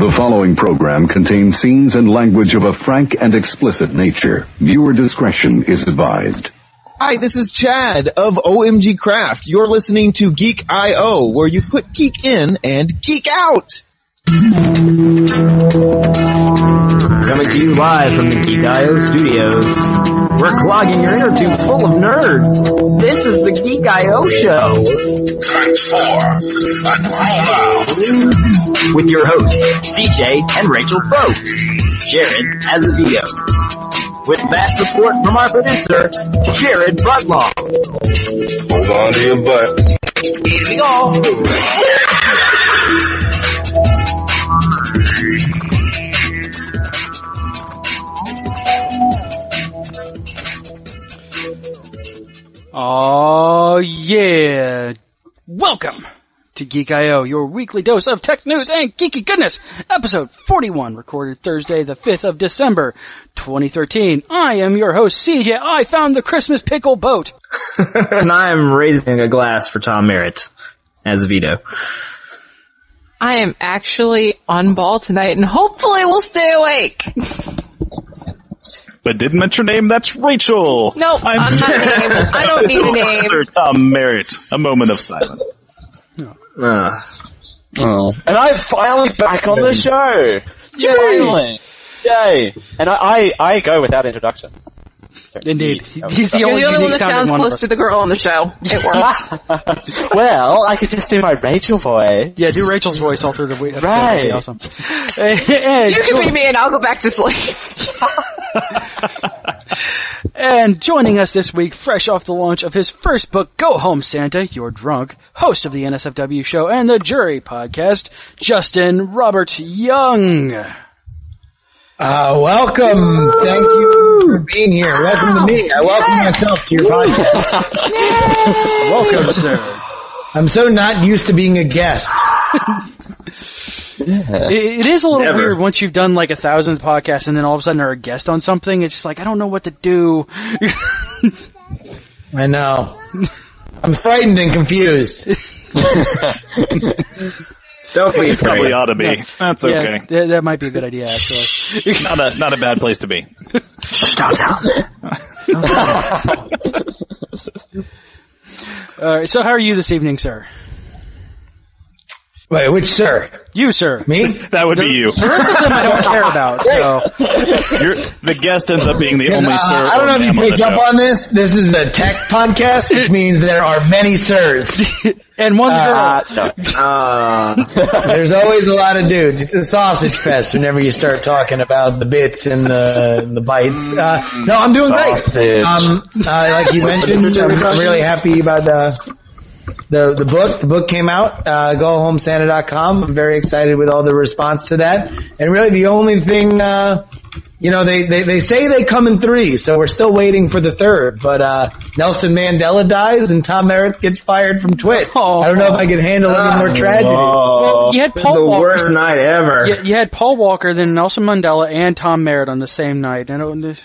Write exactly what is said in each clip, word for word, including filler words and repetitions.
The following program contains scenes and language of a frank and explicit nature. Viewer discretion is advised. Hi, this is Chad of O M G Craft. You're listening to Geek I O, where you put geek in and geek out. Coming to you live from the Geek I O studios. We're clogging your inner tubes full of nerds. This is the Geek I O Show. Transform and roll out. With your hosts, C J and Rachel Boat. Jared Azevedo. With that support from our producer, Jared Butlaw. Hold on to your butt. Here we go. Oh yeah! Welcome to Geek I O, your weekly dose of tech news and geeky goodness. Episode forty-one, recorded Thursday the fifth of December, twenty thirteen. I am your host, C J. I found the Christmas pickle boat. And I am raising a glass for Tom Merritt, Azevedo. I am actually on ball tonight and hopefully will stay awake. But didn't mention your name, that's Rachel. No, nope, I'm, I'm not named. I don't need a name. Sir Tom Merritt. A moment of silence. Uh, Oh. And I'm finally back on the show! Yay! Finally! Yay! And I, I, I go without introduction. Indeed. He's the You're only, the only one that sounds one close to the girl on the show. It works. Well, I could just do my Rachel voice. Yeah, do Rachel's voice all through the week. Right. That'd be awesome. And You can be me and I'll go back to sleep. And joining us this week, fresh off the launch of his first book, Go Home Santa, You're Drunk, host of the N S F W show and the Jury podcast, Justin Robert Young. Uh, welcome. Thank you for being here. Welcome to me. I welcome myself to your podcast. Welcome, sir. I'm so not used to being a guest. It, it is a little Never. weird once you've done like a thousand podcasts and then all of a sudden are a guest on something. It's just like, I don't know what to do. I know. I'm frightened and confused. don't be You probably afraid. ought to be. That's Yeah, okay. that, that might be a good idea, actually. Not a, not a bad place to be. Don't tell them. Alright, so how are you this evening, sir? Wait, which sir? You, sir. Me? That would be you. The rest of them I don't care about, so. You're, the guest ends up being the only Uh, sir. I don't know or if you ma'am on picked the up show. on this. This is a tech podcast, which means there are many sirs. And one Uh, girl. Uh, There's always a lot of dudes. It's a sausage fest whenever you start talking about the bits and the the bites. Uh, no, I'm doing great. Um, uh, like you mentioned, I'm, I'm really happy about the the the book. The book came out. Uh, go home santa dot com. I'm very excited with all the response to that. And really, the only thing, uh, you know, they, they they say they come in three, so we're still waiting for the third. But uh, Nelson Mandela dies and Tom Merritt gets fired from Twit. Oh. I don't know if I can handle any more tragedy. oh, You had Paul the Walker. worst night ever. You, you had Paul Walker, then Nelson Mandela, and Tom Merritt on the same night. And it was,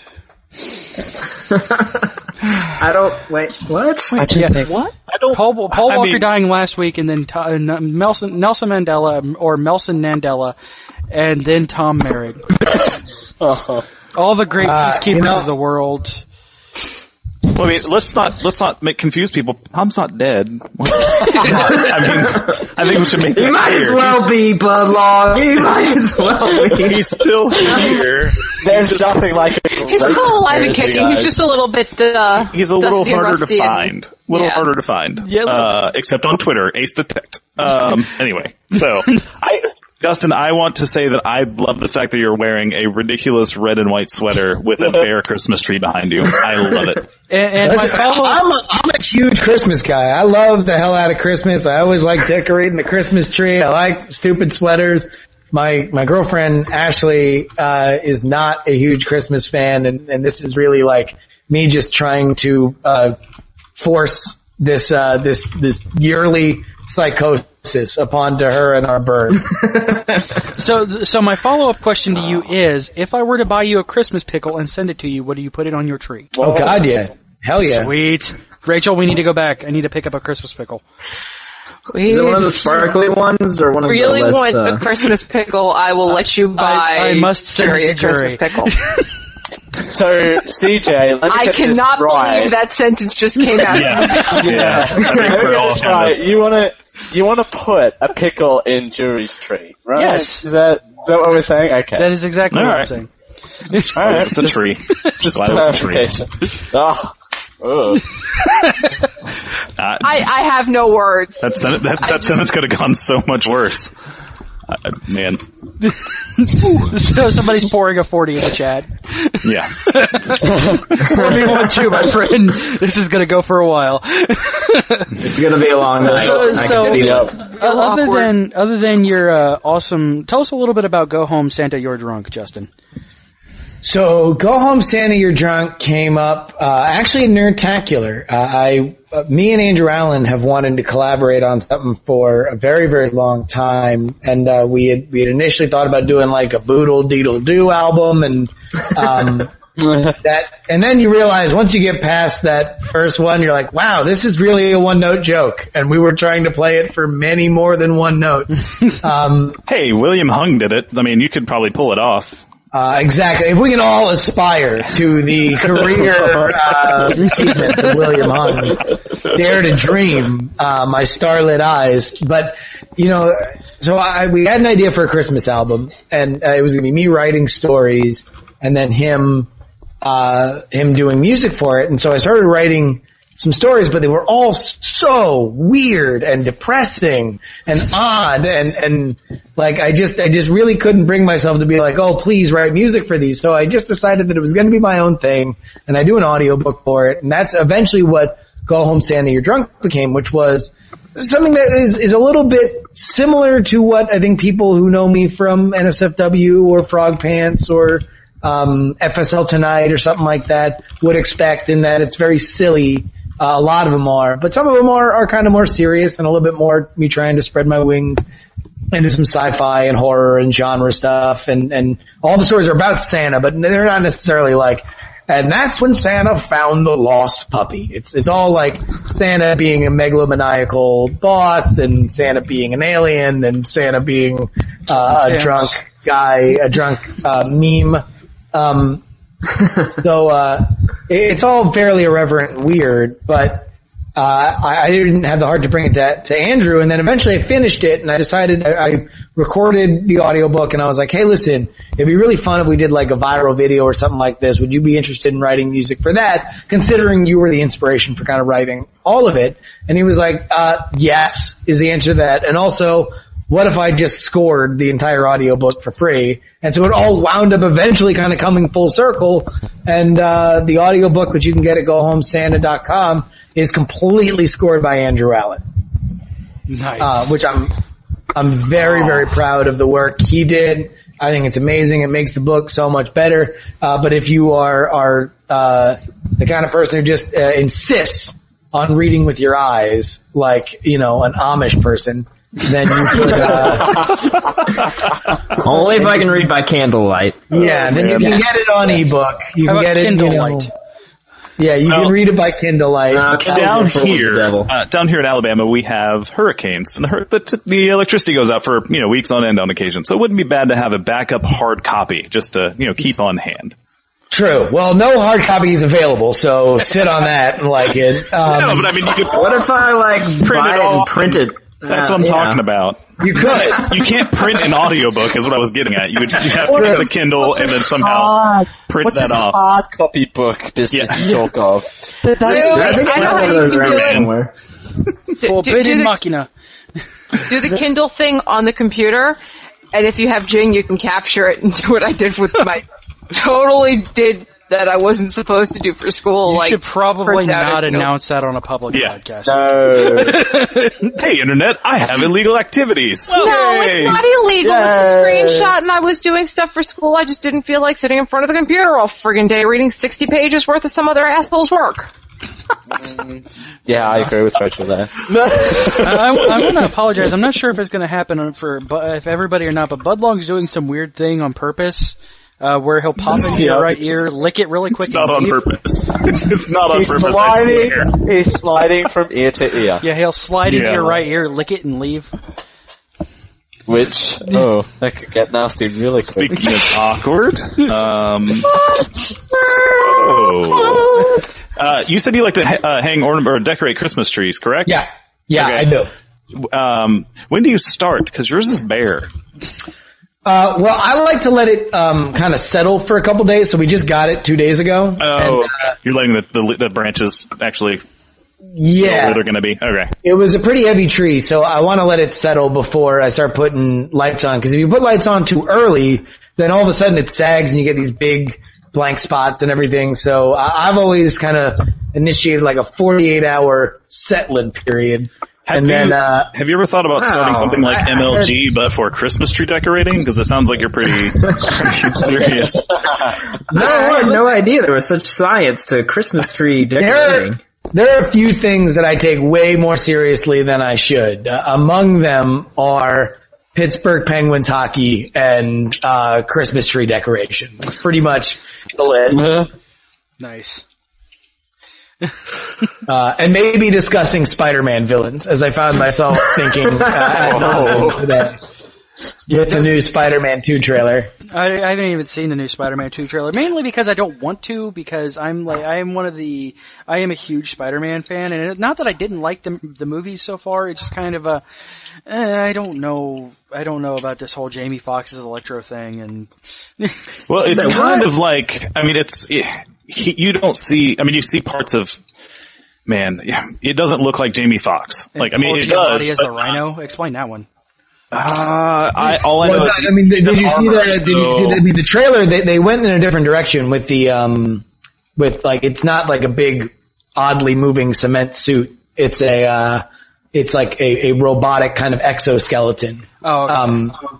I don't, wait, what? yeah, what? I don't, Paul, Paul I Walker mean- dying last week, and then to, uh, Nelson, Nelson Mandela, or Nelson Mandela, and then Tom Merritt. All the great Uh, peacekeepers you know- of the world. Well, I mean, let's not, let's not make, confuse people. Tom's not dead. I mean, I think we should make that He might clear. as well be, Budlong. He might as well be. He's still here. There's nothing like a He's still alive and kicking. He's just a little bit, uh, He's a little dusty and harder to rusty and- find. A little Yeah. harder to find. Yeah, uh, except on Twitter, Ace Detect. Um, anyway, so, I, Justin, I want to say that I love the fact that you're wearing a ridiculous red and white sweater with a bare Christmas tree behind you. I love it. And, and my Listen, follow I'm a, I'm a huge Christmas guy. I love the hell out of Christmas. I always like decorating the Christmas tree. I like stupid sweaters. My my girlfriend Ashley uh is not a huge Christmas fan, and, and this is really like me just trying to uh force this uh this this yearly psychosis upon to her and our birds. So, th- so my follow-up question to you is, if I were to buy you a Christmas pickle and send it to you, what do you put it on your tree? Oh God, yeah, hell yeah. Sweet. Rachel, we need to go back. I need to pick up a Christmas pickle. We Is it one of the sparkly ones or one of really the less, want uh... a Christmas pickle, I will let you buy I, I must send Jerry it a to Jerry. Christmas pickle. So, C J, let me I get this cannot right. believe that sentence just came out. Yeah. yeah. Let me get this right. You wanna, you wanna put a pickle in Jury's tree, right? Yes. Is that, is that what we're saying? Okay. That is exactly All what right. I'm saying. Alright. It's a tree. Just Glad it was a tree. clarification. Oh. Ugh. Uh, I, I have no words. that sen- that, that sentence could have gone so much worse. Uh, man. So somebody's pouring a forty in the chat. Yeah. forty-one two, my friend. This is gonna go for a while. It's gonna be a long night. So, I so can beat up. uh, other awkward. than other than your uh, awesome, tell us a little bit about Go Home Santa, You're Drunk, Justin. So, Go Home Santa, You're Drunk came up, uh, actually in Nerdtacular. Uh, I, uh, me and Andrew Allen have wanted to collaborate on something for a very, very long time. And, uh, we had, we had initially thought about doing like a Boodle Deedle Doo album and, um, that, and then you realize once you get past that first one, you're like, wow, this is really a one note joke. And we were trying to play it for many more than one note. Um, Hey, William Hung did it. I mean, you could probably pull it off. Uh, exactly. If we can all aspire to the career uh, achievements of William Hung, dare to dream, uh, my starlit eyes. But, you know, so I, we had an idea for a Christmas album, and uh, it was going to be me writing stories, and then him, uh, him doing music for it. And so I started writing some stories, but they were all so weird and depressing and odd and, and like I just, I just really couldn't bring myself to be like, oh, please write music for these. So I just decided that it was going to be my own thing and I do an audiobook for it. And that's eventually what Go Home Santa, You're Drunk became, which was something that is, is a little bit similar to what I think people who know me from N S F W or Frog Pants or um F S L Tonight or something like that would expect, in that it's very silly. Uh, a lot of them are, but some of them are, are kind of more serious and a little bit more me trying to spread my wings into some sci-fi and horror and genre stuff. And, and all the stories are about Santa, but they're not necessarily like, and that's when Santa found the lost puppy. It's, it's all like Santa being a megalomaniacal boss and Santa being an alien and Santa being, uh, a Yes. drunk guy, a drunk, uh, meme. Um, so, uh, it's all fairly irreverent and weird, but, uh, I, I didn't have the heart to bring it to, to Andrew, and then eventually I finished it, and I decided, I, I recorded the audiobook, and I was like, hey listen, it'd be really fun if we did like a viral video or something like this. Would you be interested in writing music for that, considering you were the inspiration for kind of writing all of it? And he was like, uh, yes, is the answer to that, and also, what if I just scored the entire audiobook for free? And so it all wound up eventually kind of coming full circle. And, uh, the audiobook, which you can get at go home santa dot com, is completely scored by Andrew Allen. Nice. Uh, which I'm, I'm very, very proud of the work he did. I think it's amazing. It makes the book so much better. Uh, but if you are, are, uh, the kind of person who just, uh, insists on reading with your eyes, like, you know, an Amish person, then you could, uh, Only if I can read by candlelight. yeah, then you can get it on ebook. You How can about get it, you know, Kindlelight? yeah, you Well, can read it by Kindlelight. Uh, Down full of the here, devil. uh, down here in Alabama, we have hurricanes, and the, hur- the, t- the electricity goes out for, you know, weeks on end on occasion. So it wouldn't be bad to have a backup hard copy just to, you know, keep on hand. True. Well, no hard copy is available, so sit on that and like it. Um, no, but I mean, you could What if I like print buy it it and off print it? That's Uh, what I'm yeah. talking about. you could. You can't print an audiobook is what I was getting at. You would you have to get the Kindle and then somehow print What's that this off. hard copy book business Yeah. you talk of? Wait, wait, I think I it's know one how of you those can do around it. somewhere. Do, Well, do, bid do in the, machina. do the Kindle thing on the computer, and if you have Jing, you can capture it and do what I did with my totally did that I wasn't supposed to do for school. You like should probably print out not a note. announce that on a public Yeah. podcast. No. Hey, internet, I have illegal activities. No, Yay. it's not illegal. It's a screenshot, and I was doing stuff for school. I just didn't feel like sitting in front of the computer all friggin' day reading sixty pages worth of some other asshole's work. Yeah, I agree with Rachel there. I, I, I want to apologize. I'm not sure if it's going to happen for bu- if everybody or not, but Budlong's doing some weird thing on purpose. Uh, where he'll pop into Yeah, your right it's- ear, lick it really quick It's not and on leave. purpose. It's not on He's purpose. I sliding, swear. he's sliding from ear to ear. Yeah, he'll slide into Yeah. your right ear, lick it and leave. Which, oh, that could get nasty really quick. Speaking of awkward, um, oh, uh, you said you like to ha- uh, hang ornament or decorate Christmas trees, correct? Yeah. Yeah, Okay. I do. Um, when do you start? Because yours is bare. Uh, well, I like to let it um, kind of settle for a couple days. So we just got it two days ago. Oh, and, uh, you're letting the, the the branches actually yeah, where they're going to be. Okay. it was a pretty heavy tree, so I want to let it settle before I start putting lights on. Because if you put lights on too early, then all of a sudden it sags and you get these big blank spots and everything. So I- I've always kind of initiated like a forty-eight hour settling period. Have and you then, uh, have you ever thought about starting Wow. something like I- I M L heard- G but for Christmas tree decorating? Because it sounds like you're pretty, pretty serious. No, I had no idea there was such science to Christmas tree There, decorating. there are a few things that I take way more seriously than I should. Uh, among them are Pittsburgh Penguins hockey and uh Christmas tree decoration. It's pretty much the list. Nice. Uh, and maybe discussing Spider-Man villains, as I found myself thinking uh, ad nauseam today with the new Spider-Man two trailer. I, I haven't even seen the new Spider-Man two trailer, mainly because I don't want to, because I'm like, I am one of the, I am a huge Spider-Man fan, and it, not that I didn't like the, the movies so far, it's just kind of a, eh, I don't know, I don't know about this whole Jamie Foxx's Electro thing, and... Well, it's But kind what? of like, I mean, it's, it, he, you don't see, I mean, you see parts of, man, it doesn't look like Jamie Foxx. Like, I mean, Paul it Giamatti does. as but, the Rhino? Explain that one. uh, I, all I know Well, is, I mean, did he's you in see armor, the, did you see so- the, I mean, the trailer, they, they went in a different direction with the, um, with like, it's not like a big, oddly moving cement suit. It's a, uh, it's like a, a robotic kind of exoskeleton. Oh, okay. Um,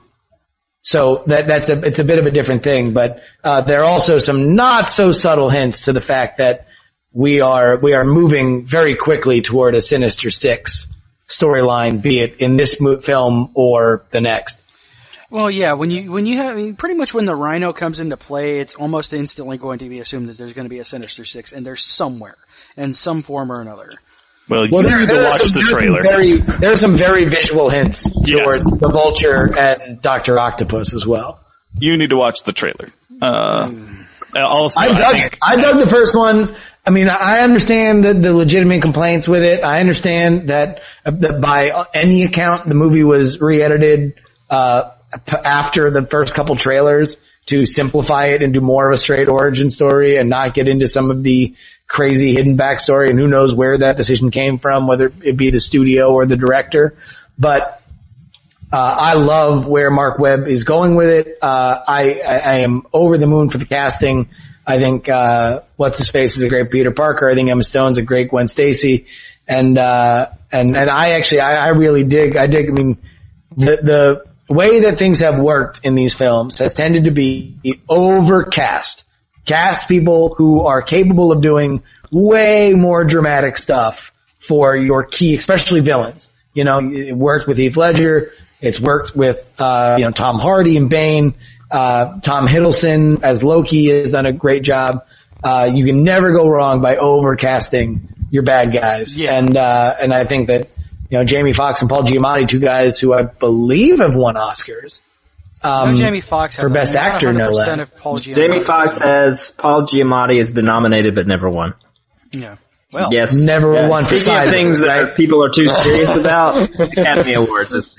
so that, that's a, it's a bit of a different thing, but, uh, there are also some not so subtle hints to the fact that we are, we are moving very quickly toward a Sinister Six storyline, be it in this mo- film or the next. Well, yeah, when you, when you have, I mean, pretty much when the Rhino comes into play, it's almost instantly going to be assumed that there's going to be a Sinister Six, and there's somewhere, in some form or another. well, you Well, there, need to there are watch some, the there are some trailer. very, there are some very visual hints Yes. towards the Vulture and Doctor Octopus as well. You need to watch the trailer. Uh, also, I I dug think, it. I dug the first one. I mean, I understand the, the legitimate complaints with it. I understand that, uh, that by any account, the movie was re-edited uh, p- after the first couple trailers to simplify it and do more of a straight origin story and not get into some of the crazy hidden backstory, and who knows where that decision came from, whether it be the studio or the director. But uh, I love where Mark Webb is going with it. Uh, I, I, I am over the moon for the casting. I think, uh, what's his face is a great Peter Parker. I think Emma Stone's a great Gwen Stacy. And, uh, and, and I actually, I, I really dig, I dig, I mean, the, the way that things have worked in these films has tended to be overcast. Cast people who are capable of doing way more dramatic stuff for your key, especially villains. You know, it worked with Heath Ledger. It's worked with, uh, you know, Tom Hardy and Bane. Uh, Tom Hiddleston as Loki has done a great job. Uh, you can never go wrong by overcasting your bad guys. Yeah. And, uh, and I think that, you know, Jamie Foxx and Paul Giamatti, two guys who I believe have won Oscars. Um, no, Jamie Foxx for Best Actor, no less. Of Paul Giamatti. Jamie Foxx has Paul Giamatti has been nominated but never won. Yeah. Well. Yes, Never yeah. won for Speaking of Sideways, things right? that people are too serious about, Academy Awards. Is-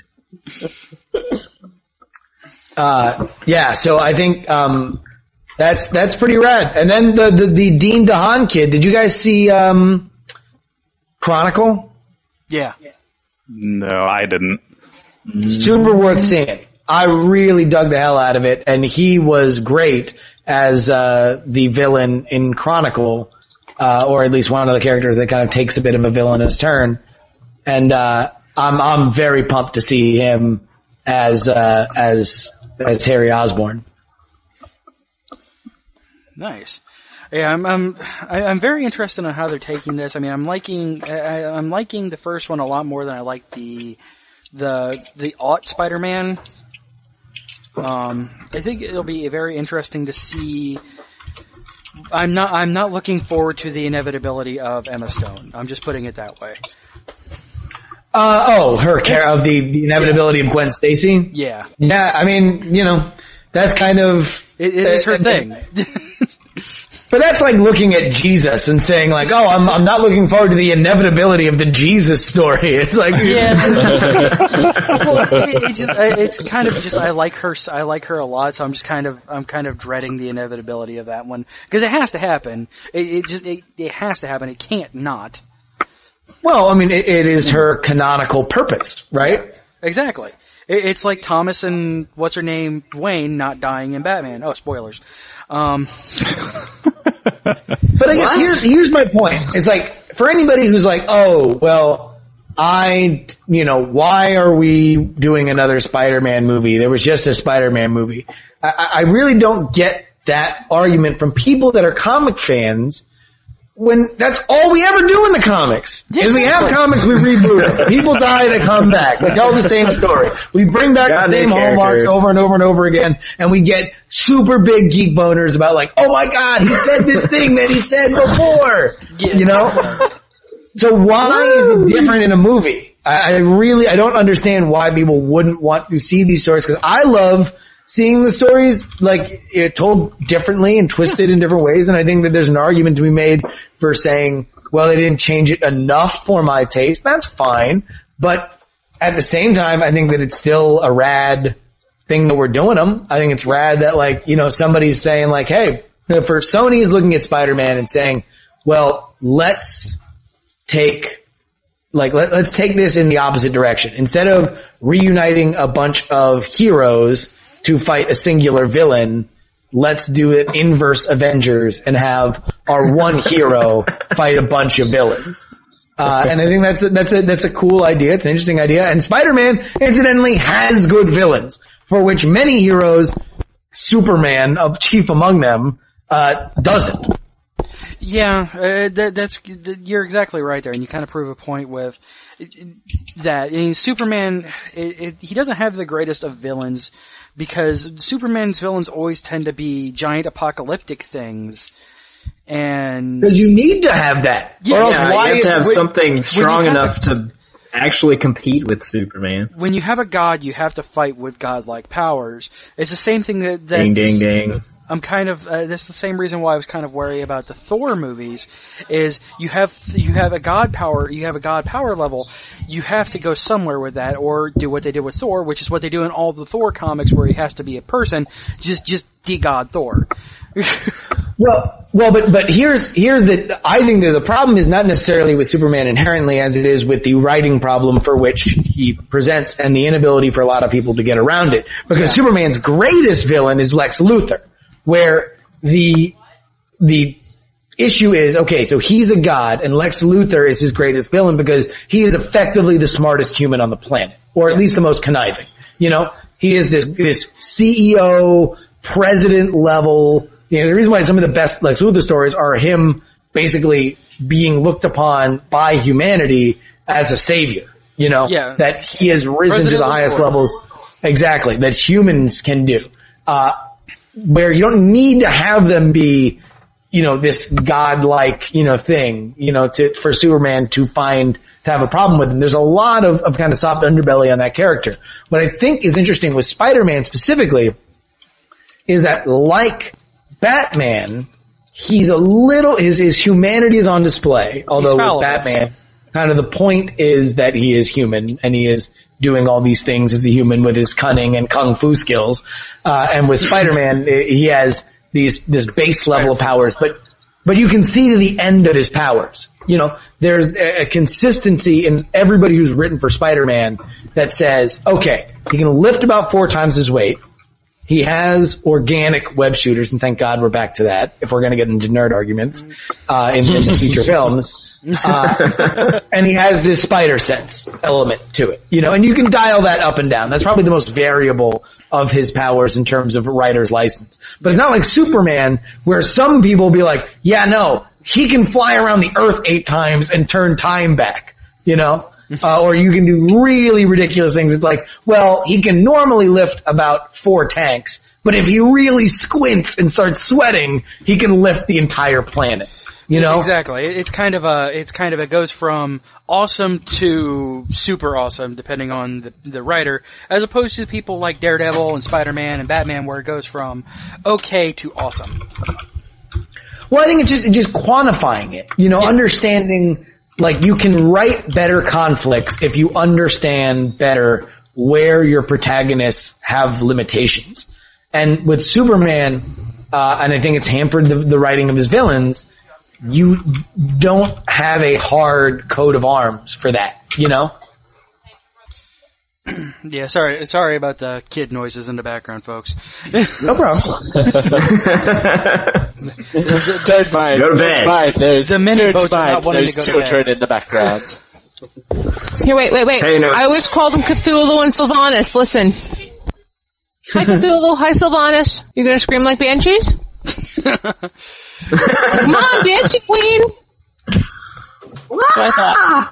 Uh, yeah, so I think, um, that's, that's pretty rad. And then the, the, the Dean DeHaan kid, did you guys see, um, Chronicle? Yeah. no, I didn't. Super worth seeing. I really dug the hell out of it, and he was great as, uh, the villain in Chronicle, uh, or at least one of the characters that kind of takes a bit of a villainous turn. And, uh, I'm, I'm very pumped to see him as, uh, as, as Harry Osborn. Nice. Yeah, I'm I'm I, I'm very interested in how they're taking this. I mean, I'm liking I, I'm liking the first one a lot more than I like the the the Aught Spider-Man. Um, I think it'll be very interesting to see. I'm not. I'm not looking forward to the inevitability of Emma Stone. I'm just putting it that way. Uh, oh, her care of the, the inevitability yeah. of Gwen Stacy. Yeah. Yeah. I mean, you know, that's kind of it, it is her uh, thing. But that's like looking at Jesus and saying like, oh, I'm I'm not looking forward to the inevitability of the Jesus story. It's like, yeah. well, it, it just, it's kind of just I like her. I like her a lot, so I'm just kind of I'm kind of dreading the inevitability of that one because it has to happen. It, it just it, it has to happen. It can't not. Well, I mean, it, it is her canonical purpose, right? Exactly. It, it's like Thomas and what's her name, Wayne, not dying in Batman. Oh, spoilers. Um. But I guess what? here's here's my point. It's like for anybody who's like, oh, well, I, you know, why are we doing another Spider-Man movie? There was just a Spider-Man movie. I, I really don't get that argument from people that are comic fans. When that's all we ever do in the comics. Yeah. Is we have comics, we reboot them. People die, they come back. We tell the same story. We bring back God, the same hallmarks over and over and over again, and we get super big geek boners about like, oh my God, he said this thing that he said before. Yeah. You know? So why is it different in a movie? I, I really, I don't understand why people wouldn't want to see these stories, because I love seeing the stories like it told differently and twisted in different ways, and I think that there's an argument to be made for saying, well, they didn't change it enough for my taste. That's fine, but at the same time, I think that it's still a rad thing that we're doing them. I think it's rad that like, you know, somebody's saying like, hey, for Sony's looking at Spider-Man and saying, well, let's take Like, let, let's take this in the opposite direction. Instead of reuniting a bunch of heroes to fight a singular villain, let's do it inverse Avengers and have our one hero fight a bunch of villains. Uh, and I think that's a, that's a, that's a cool idea. It's an interesting idea. And Spider-Man, incidentally, has good villains, for which many heroes, Superman, of chief among them, uh, doesn't. Yeah, uh, that, that's, you're exactly right there, and you kind of prove a point with that. I mean, Superman, it, it, he doesn't have the greatest of villains, because Superman's villains always tend to be giant apocalyptic things, and... Because you need to have that. Yeah, or yeah why you have to have when, something strong enough a, to actually compete with Superman. When you have a god, you have to fight with godlike powers. It's the same thing that... Ding, ding, ding. I'm kind of, uh, that's the same reason why I was kind of worried about the Thor movies, is you have, you have a god power, you have a god power level, you have to go somewhere with that, or do what they did with Thor, which is what they do in all the Thor comics where he has to be a person, just, just de-god Thor. well, well, but, but here's, here's the, I think that the problem is not necessarily with Superman inherently as it is with the writing problem for which he presents and the inability for a lot of people to get around it. Because yeah. Superman's greatest villain is Lex Luthor. Where the, the issue is, okay, so he's a god and Lex Luthor is his greatest villain because he is effectively the smartest human on the planet. Or at least the most conniving. You know, he is this, this C E O, president level, you know, the reason why some of the best Lex Luthor stories are him basically being looked upon by humanity as a savior. You know, yeah. that he has risen president to the highest the levels. Exactly, that humans can do. Uh, where you don't need to have them be, you know, this godlike, you know, thing, you know, to, for Superman to find, to have a problem with him. There's a lot of, of kind of soft underbelly on that character. What I think is interesting with Spider-Man specifically is that like Batman, he's a little, his, his humanity is on display, although with Batman, kind of the point is that he is human and he is doing all these things as a human with his cunning and kung fu skills. Uh, and with Spider-Man, he has these, this base level of powers, but, but you can see to the end of his powers. You know, there's a, a consistency in everybody who's written for Spider-Man that says, okay, he can lift about four times his weight. He has organic web shooters, and thank God we're back to that, if we're gonna get into nerd arguments, uh, in, in the future films. Uh, and he has this spider sense element to it, you know, and you can dial that up and down. That's probably the most variable of his powers in terms of writer's license. But it's not like Superman, where some people will be like, yeah, no, he can fly around the earth eight times and turn time back, you know? uh, or you can do really ridiculous things. It's like, well, he can normally lift about four tanks, but if he really squints and starts sweating, he can lift the entire planet. You know? Exactly. It's kind of a, it's kind of, it goes from awesome to super awesome, depending on the, the writer, as opposed to people like Daredevil and Spider-Man and Batman, where it goes from okay to awesome. Well, I think it's just, it's just quantifying it. You know, yeah. understanding, like, you can write better conflicts if you understand better where your protagonists have limitations. And with Superman, uh, and I think it's hampered the, the writing of his villains, you don't have a hard coat of arms for that, you know? Yeah, sorry, sorry about the kid noises in the background, folks. No problem. Don't mind. Go to bed. Fine. There's, the many don't boats are not mind. wanting There's to go to children bed. in the background. Here, wait, wait, wait. Hey, no. I always called him Cthulhu and Sylvanas. Listen. Hi, Cthulhu. Hi, Sylvanas. You gonna scream like Banshees? Come on, Banshee Queen! That's what I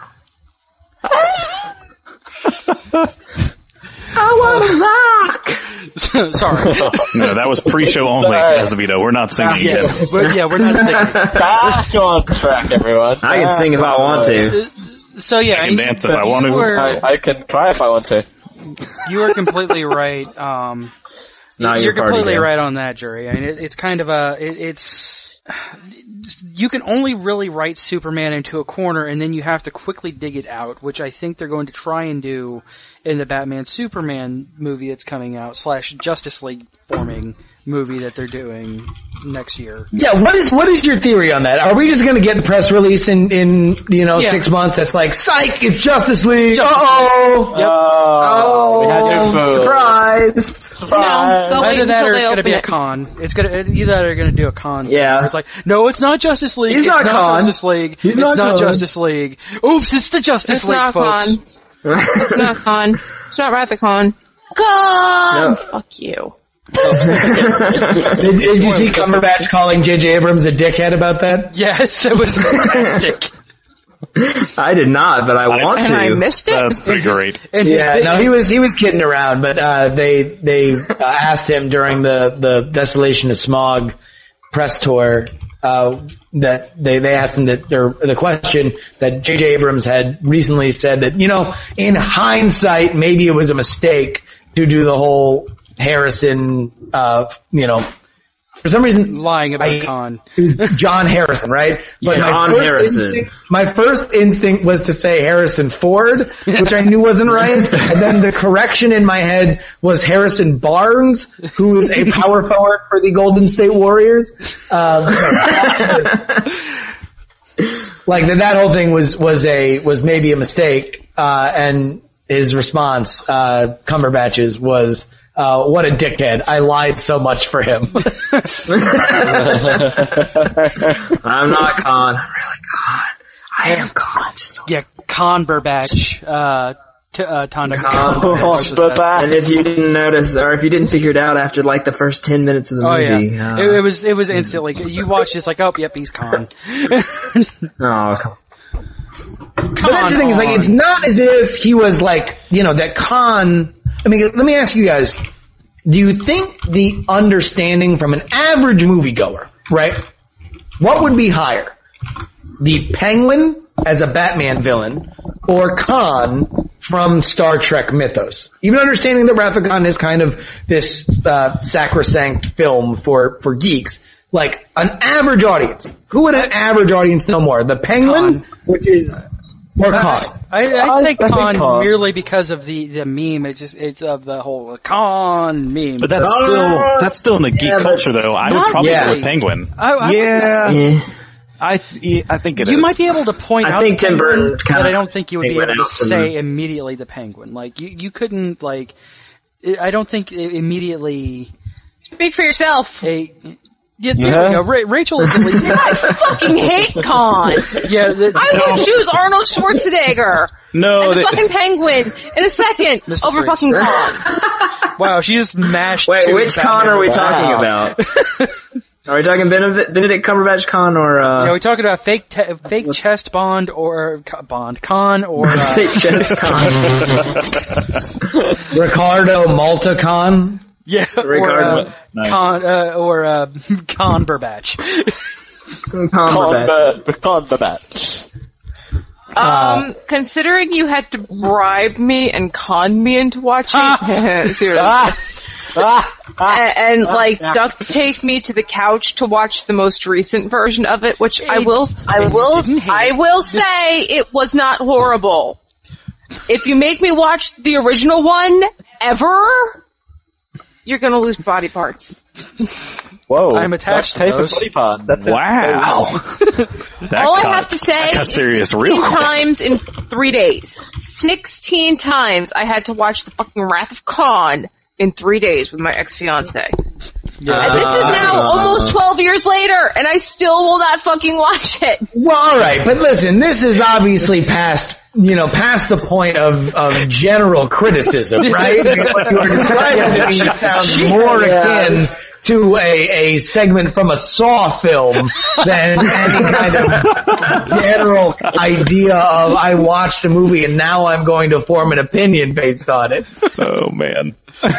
thought. I want rock! Sorry. No, that was pre-show only, Azevedo. We're not singing yeah, again. But yeah, we're not singing. Back on track, everyone. I can sing if I want to. So yeah, I can dance if I want to. Were, I, I can cry if I want to. You are completely right. Um, it's not you're your party, completely man. right on that, Jerry. I mean, it, it's kind of a, it, it's. You can only really write Superman into a corner, and then you have to quickly dig it out, which I think they're going to try and do in the Batman Superman movie that's coming out, slash Justice League forming movie that they're doing next year. Yeah, what is what is your theory on that? Are we just going to get the press release in, in you know, Yeah. six months that's like, psych, it's Justice League, Justice uh-oh! Yep. Oh, we had to fool. Surprise! No, go wait Either that until or it's they going to open be a it. con. It's going to either that or going to do a con. Yeah. Where it's like, no, it's not Justice League. He's it's not con. Justice League. He's it's not not con. Justice League. Oops, it's the Justice It's League, not folks. con. It's not con. It's not Rathacon. Con! No. Fuck you. Did, did you see Cumberbatch calling J J Abrams a dickhead about that? Yes, it was fantastic. I did not, but I want And to. I missed it? That's pretty great. And Yeah, his- no, he was he was kidding around, but uh, they they uh, asked him during the the Desolation of Smog press tour uh, that they they asked him that or the question that J J Abrams had recently said that, you know, in hindsight maybe it was a mistake to do the whole Harrison uh you know, for some reason lying about I- con. it was John Harrison, right? But John my first Harrison. Instinct, my first instinct was to say Harrison Ford, which I knew wasn't right. And then the correction in my head was Harrison Barnes, who is a power forward for the Golden State Warriors. Um, like that, that whole thing was was a was maybe a mistake. Uh, and his response, uh, Cumberbatch's, was, Uh, what a dickhead. I lied so much for him. I'm not con. I'm really con. I am con. Just Yeah, Conberbatch, uh, t- uh, Tonda Conberbatch. And if you didn't notice, or if you didn't figure it out after like the first ten minutes of the Oh movie. yeah, uh, it, it was, it was instantly, you watch this like, oh, yep, he's con. oh, come But that's the thing, is like, it's not as if he was like, you know, that Khan, I mean, let me ask you guys, do you think the understanding from an average moviegoer, right, what would be higher? The Penguin as a Batman villain, or Khan from Star Trek mythos? Even understanding that Rathacon is kind of this uh, sacrosanct film for, for geeks, like an average audience, who would an average audience know more? The Penguin, which is more Khan. I, I'd say I think con con. merely because of the, the meme. It's just, it's of the whole con meme. But that's still that's still in the geek Yeah, but culture, though. I would not probably really. go with Penguin. I, I yeah, Yeah. I yeah, I think it You is. might be able to point I out think the Tim Penguin, Burton kinda but I don't think you would be Penguin able to out from- say immediately the Penguin. Like, you, you couldn't, like, I don't think immediately Speak for yourself. a, yeah, there Yeah. we go. Ra- Rachel is at least, I fucking hate con. yeah, the, I would choose Arnold Schwarzenegger no, and the they, fucking Penguin in a second Mister over Freeze. fucking con. wow, she just mashed Wait, two which Batman con are we movies. talking Wow. about? Are we talking Benedict, Benedict Cumberbatch con or, uh... Yeah, we talking about fake te- fake chest Bond or, Bond, con or, uh... fake chest con. Ricardo Malta con? Yeah, Ricardo. or, uh, Nice. con, uh, or, uh, Conberbatch. Cumberbatch. Cumberbatch. Um, considering you had to bribe me and con me into watching, see what I'm saying? and, and like duct tape me to the couch to watch the most recent version of it, which I will, I will, I will say it was not horrible. If you make me watch the original one ever, you're gonna lose body parts. Whoa. I'm attached duct tape to those. and body part. That- Wow. That All got, I have to say that got is serious real sixteen quick. times in three days. sixteen times I had to watch the fucking Wrath of Khan in three days with my ex-fiance. Yeah. And this is now almost twelve years later, and I still will not fucking watch it. Well, alright, but listen, this is obviously past, you know, past the point of, of general criticism, right? What you were describing to me sounds more akin to a, a segment from a Saw film than any kind of general idea of I watched a movie and now I'm going to form an opinion based on it. Oh man.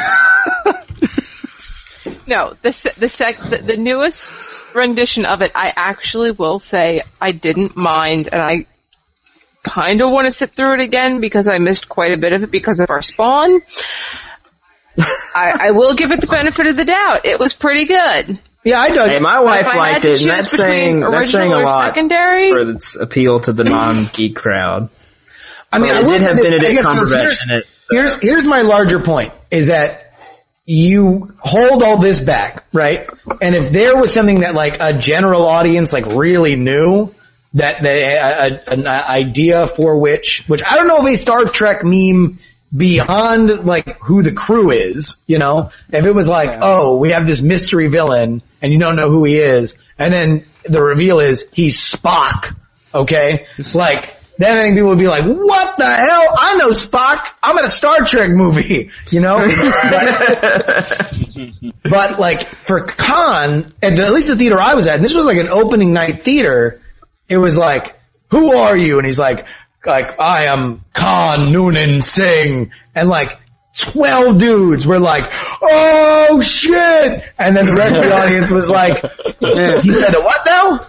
No, the se- the, sec- the the newest rendition of it, I actually will say I didn't mind, and I kind of want to sit through it again because I missed quite a bit of it because of our spawn. I, I will give it the benefit of the doubt. It was pretty good. Yeah, I dug Hey, my wife If I had liked to it, and choose that's between saying, that's original saying a or lot secondary, for its appeal to the non-geek crowd. I mean, But I it will did say have that- I Benedict guess Cumberbatch here's- in it. Here's, here's my larger point, is that you hold all this back, right? And if there was something that like a general audience like really knew, that they, a, a, an idea for which, which I don't know if a Star Trek meme beyond like who the crew is, you know? If it was like, oh, we have this mystery villain and you don't know who he is, and then the reveal is he's Spock, okay? Like, then I think people would be like, what the hell? I know Spock. I'm in a Star Trek movie, you know? but, but like, for Khan, at at least the theater I was at, and this was like an opening night theater, it was like, who are you? And he's like, like, I am Khan Noonan Singh. And like, twelve dudes were like, oh shit! And then the rest of the audience was like, he said a what now?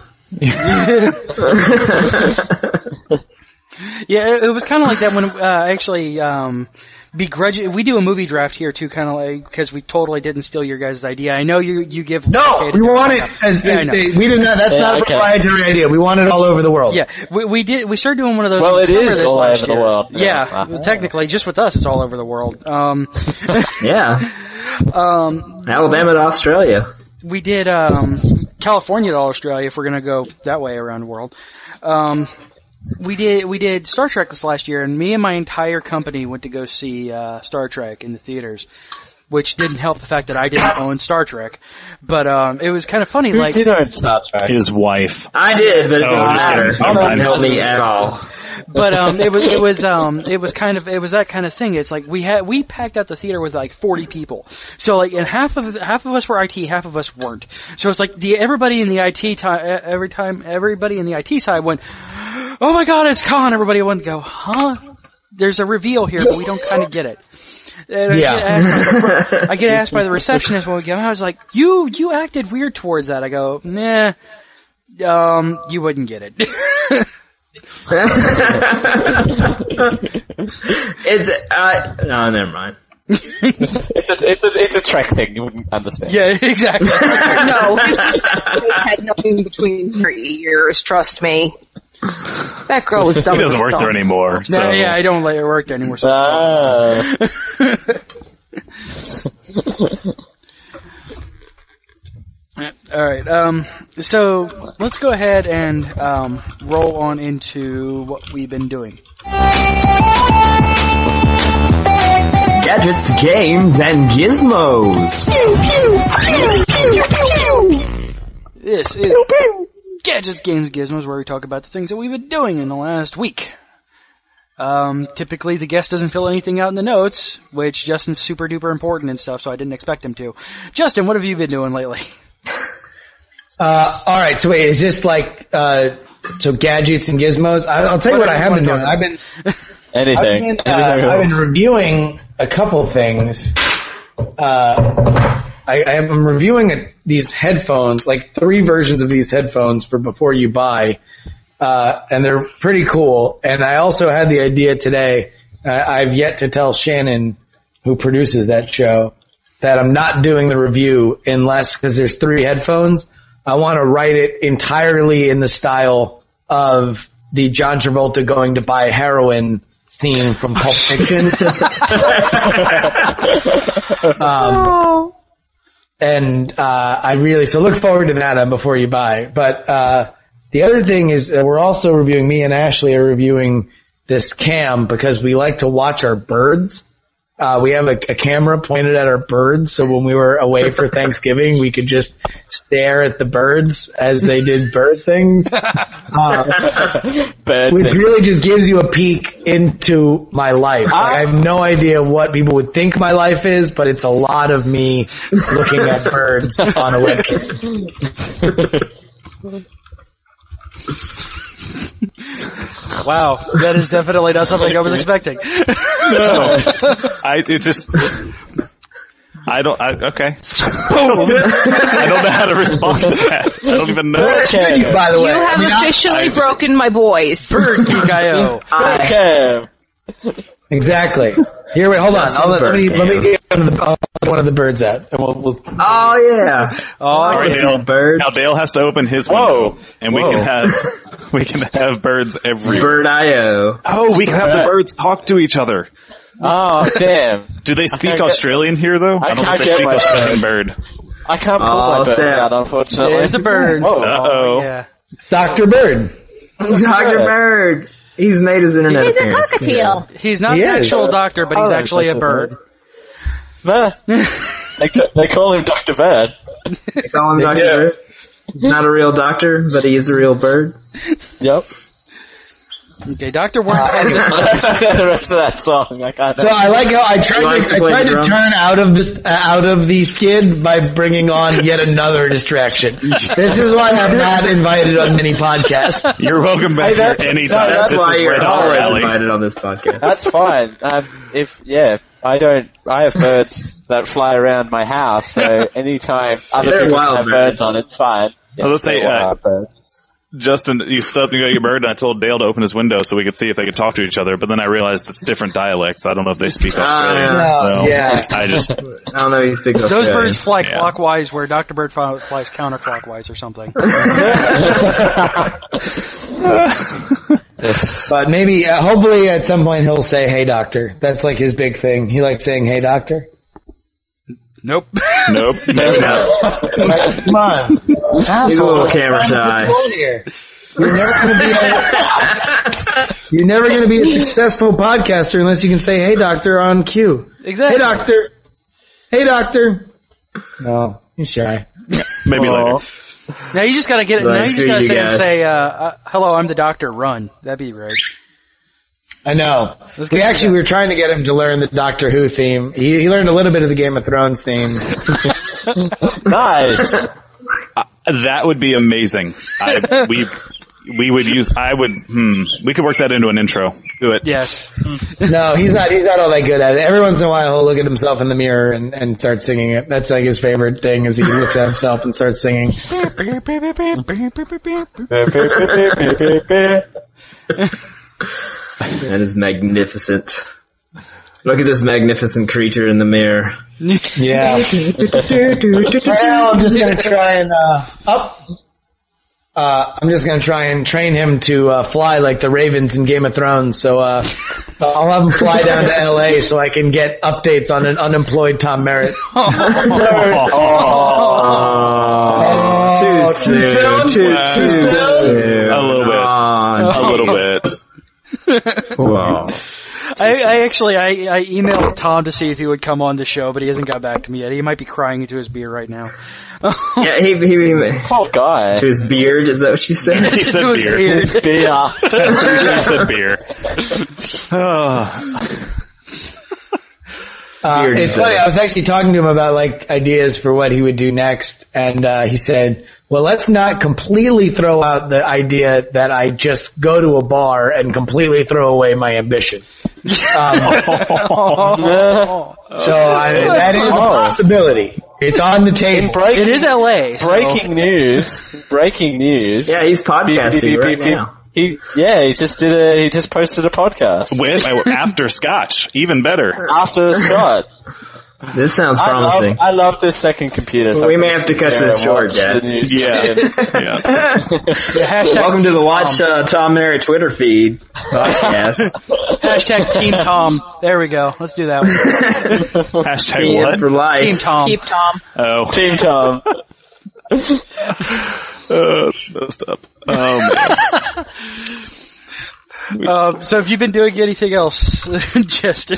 Yeah, it, it was kind of like that when, uh, actually, um, begrudge, we do a movie draft here too, kind of like, because we totally didn't steal your guys' idea. I know you, you give... No, okay we to want it different- as, Yeah, I know. they, we did not, that's Yeah, not a okay. proprietary idea. We want it all over the world. Yeah, we, we did, we started doing one of those. Well, in it summer is this all last over the year. world. Yeah, Yeah. well, technically, just with us, it's all over the world. Um, Yeah. um, Alabama to Australia. we did, um, California to Australia if we're gonna go that way around the world. Um, we did, we did Star Trek this last year, and me and my entire company went to go see, uh, Star Trek in the theaters, which didn't help the fact that I didn't own Star Trek. But, um, it was kind of funny, Who like, did own Star Trek? His wife. I did, but it Oh, didn't just matter. kidding. It Never didn't mind. help me at all. but, um, it was, it was, um, it was kind of, it was that kind of thing. It's like we had, we packed out the theater with like forty people. So like, and half of, half of us were I T, half of us weren't. So it's like the, everybody in the I T time, every time, everybody in the I T side went, oh my god, it's Khan. Everybody went to go, huh? There's a reveal here, but we don't kind of get it. And I, Yeah. get asked by, I get asked by the receptionist when we go, I was like, you, you acted weird towards that. I go, nah, um, you wouldn't get it. Is it, uh, no, never mind. It's a, it's, a, it's a Trek thing, you wouldn't understand. Yeah, exactly. no, his receptionist had nothing between her ears, trust me. That girl was dumb. He doesn't as work dumb. there anymore, so. No, yeah, I don't let it work there anymore. So. Ah. All right. Um. So let's go ahead and um roll on into what we've been doing. Gadgets, games, and gizmos. This is Gadgets, Games, Gizmos, where we talk about the things that we've been doing in the last week. Um, typically the guest doesn't fill anything out in the notes, which Justin's super duper important and stuff, so I didn't expect him to. Justin, what have you been doing lately? Uh, all right. So wait, is this like uh, so gadgets and gizmos? I, I'll tell you what, what I have been doing. I've been anything. I've been, uh, anything I've been reviewing a couple things. Uh, I, I'm reviewing a, these headphones, like three versions of these headphones for before you buy, uh, and they're pretty cool. And I also had the idea today. Uh, I've yet to tell Shannon, who produces that show, that I'm not doing the review unless, because there's three headphones, I want to write it entirely in the style of the John Travolta going to buy heroin scene from Pulp Fiction. um, and uh, I really, so look forward to that uh, before you buy. But uh, the other thing is uh, we're also reviewing, me and Ashley are reviewing this cam because we like to watch our birds. Uh, we have a, a camera pointed at our birds, so when we were away for Thanksgiving, we could just stare at the birds as they did bird things. Uh, which really just gives you a peek into my life. Like, I have no idea what people would think my life is, but it's a lot of me looking at birds on a webcam. Wow, that is definitely not something I was expecting. No, I it's just I don't. I, okay, I don't know how to respond to that. I don't even know. Okay. By the way, you have I mean, officially I, I broken my voice. Bird Geek I O. Okay. Exactly. Here, wait, hold on. I'll, let, me, let me get one of the, one of the birds out. And we'll, we'll... Oh, yeah. Oh, all right, Dale. Bird. Now Dale has to open his window, Whoa. and we Whoa. can have we can have birds everywhere. Bird I O. Oh, we can have the birds talk to each other. Oh, damn. Do they speak Australian get, here, though? I, I don't can't think they speak my Australian bird. I can't pull oh, my bird out, unfortunately. There's the bird. Whoa. Uh-oh. Yeah. It's Doctor Bird. Doctor Bird. He's made his internet He's appearance. a cockatiel. He's not he an is. actual doctor, but he's oh, actually a bird. bird. they, they call him Doctor Bird. They call him Doctor Yeah. Bird. Not a real doctor, but he is a real bird. Yep. Okay, Doctor Worm. Uh, the rest of that song, I can't. So I like how I tried to, I tried to turn out of this uh, out of the skid by bringing on yet another distraction. This is why I'm not invited on many podcasts. You're welcome back here anytime. No, that's this why is you're right always alley. invited on this podcast. That's fine. Um, if yeah, I don't. I have birds that fly around my house, so anytime other They're people wild have birds. birds on, it's fine. Well, let's say, uh, birds. Justin, you stood up and go get your bird, and I told Dale to open his window so we could see if they could talk to each other, but then I realized it's different dialects. I don't know if they speak Australian, Uh, so yeah. I just... I don't know if you speak Those Australian. birds fly Yeah. clockwise where Doctor Bird flies counterclockwise or something. But maybe, uh, hopefully at some point he'll say, "Hey, doctor." That's like his big thing. He likes saying, "Hey, doctor." Nope. Nope. Maybe not. Like, come on. He's a little camera shy. You're never gonna be a, you're never gonna be a successful podcaster unless you can say, "Hey, doctor," on cue. Exactly. Hey, doctor. Hey, doctor. No, he's shy. Maybe Aw. later. Now you just gotta get it. Like, now you just screw gotta you say, guys. say, uh, uh, "Hello, I'm the doctor. Run." That'd be right. I know. Let's We get actually, we were trying to get him to learn the Doctor Who theme. He, he learned a little bit of the Game of Thrones theme. Nice. Uh, that would be amazing. I, we we would use. I would. Hmm. We could work that into an intro. Do it. Yes. No, he's not, he's not all that good at it. Every once in a while he'll look at himself in the mirror and, and start singing it. That's like his favorite thing is he looks at himself and starts singing. That is magnificent. Look at this magnificent creature in the mirror. Yeah. Right now I'm just gonna try and, uh, up. Uh, I'm just gonna try and train him to, uh, fly like the ravens in Game of Thrones. So, uh, I'll have him fly down to L A so I can get updates on an unemployed Tom Merritt. Oh, too soon. Too, Wow. too soon. A little bit. Oh, A little bit. wow. I, I actually, I, I emailed Tom to see if he would come on the show, but he hasn't got back to me yet. He might be crying into his beer right now. Yeah, he, he, he, Poor guy. to his beard, is that what you said? He said To his beer. beard. Beer. He said beer. Oh. Uh, it's funny. I was actually talking to him about like ideas for what he would do next, and uh, he said, "Well, let's not completely throw out the idea that I just go to a bar and completely throw away my ambition." Um, so I mean, that is a possibility. It's on the table. It is L A. So. Breaking news! Breaking news! Yeah, he's podcasting He- he- right he- now. He, yeah, he just did a, he just posted a podcast. With, after Scotch. Even better. After Scott. This sounds I love, promising. I love this second computer. So we I may can have to sit cut there this and short, watch Jazz. the news. Yeah. Hashtag Welcome to the Watch uh, Tom Mary Twitter feed podcast. Hashtag Team Tom. There we go. Let's do that one. Hashtag Team what? for life. Team Tom. Keep Tom. Oh. Team Tom. Oh, it's messed up. Oh, man. Uh, so have you been doing anything else, Justin?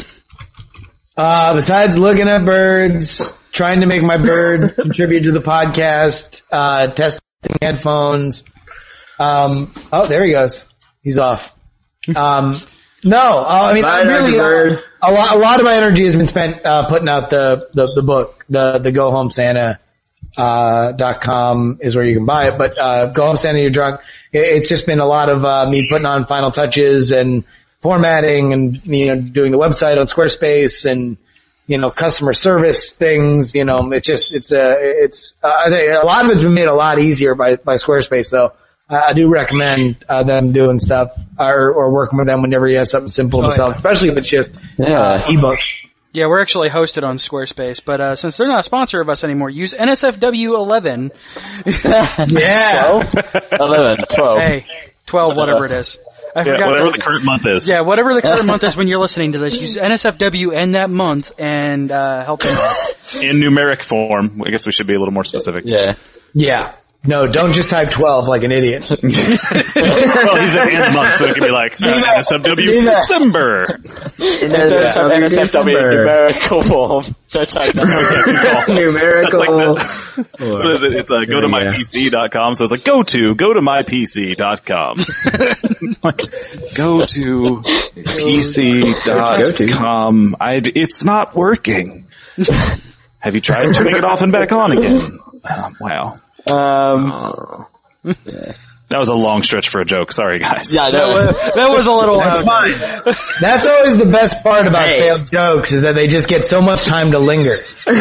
Uh, besides looking at birds, trying to make my bird contribute to the podcast, uh, testing headphones. Um, oh, there he goes. He's off. Um, no, uh, I mean, Bye, I really, Doctor Bird. uh, a lot, a lot of my energy has been spent, uh, putting out the, the, the book, the, the Go Home Santa, uh, dot com is where you can buy it, but, uh, Go Home Santa, You're Drunk. It, it's just been a lot of, uh, me putting on final touches and formatting and, you know, doing the website on Squarespace and, you know, customer service things, you know, it's just, it's a, it's, uh, I think a lot of it's been made a lot easier by, by Squarespace, though. I, I do recommend, uh, them doing stuff or, or working with them whenever you have something simple to Oh, sell, yeah. especially if it's just, uh, ebooks. Yeah, we're actually hosted on Squarespace, but uh, since they're not a sponsor of us anymore, use N S F W eleven. Yeah. eleven, twelve. Hey, twelve, whatever it is. I Yeah, forgot whatever that- the current month is. Yeah, whatever the current month is when you're listening to this, use N S F W and that month and uh, help them out. In numeric form. I guess we should be a little more specific. Yeah. Yeah. No, don't just type twelve like an idiot. Well, he's at the end of the month, so it could be like uh, N S F W December. And don't type N S F W in numerical form. Don't type that. Numerical. That's like the, what is it? It's uh, go to my P C dot com. So it's like go to go to my P C dot com. Like, go to P C dot com. I it's not working. Have you tried turning it off and back on again? Um, wow. Um, That was a long stretch for a joke. Sorry, guys. yeah, That no. was, that was a little That's out. fine. That's always the best part about Hey. failed jokes is that they just get so much time to linger. They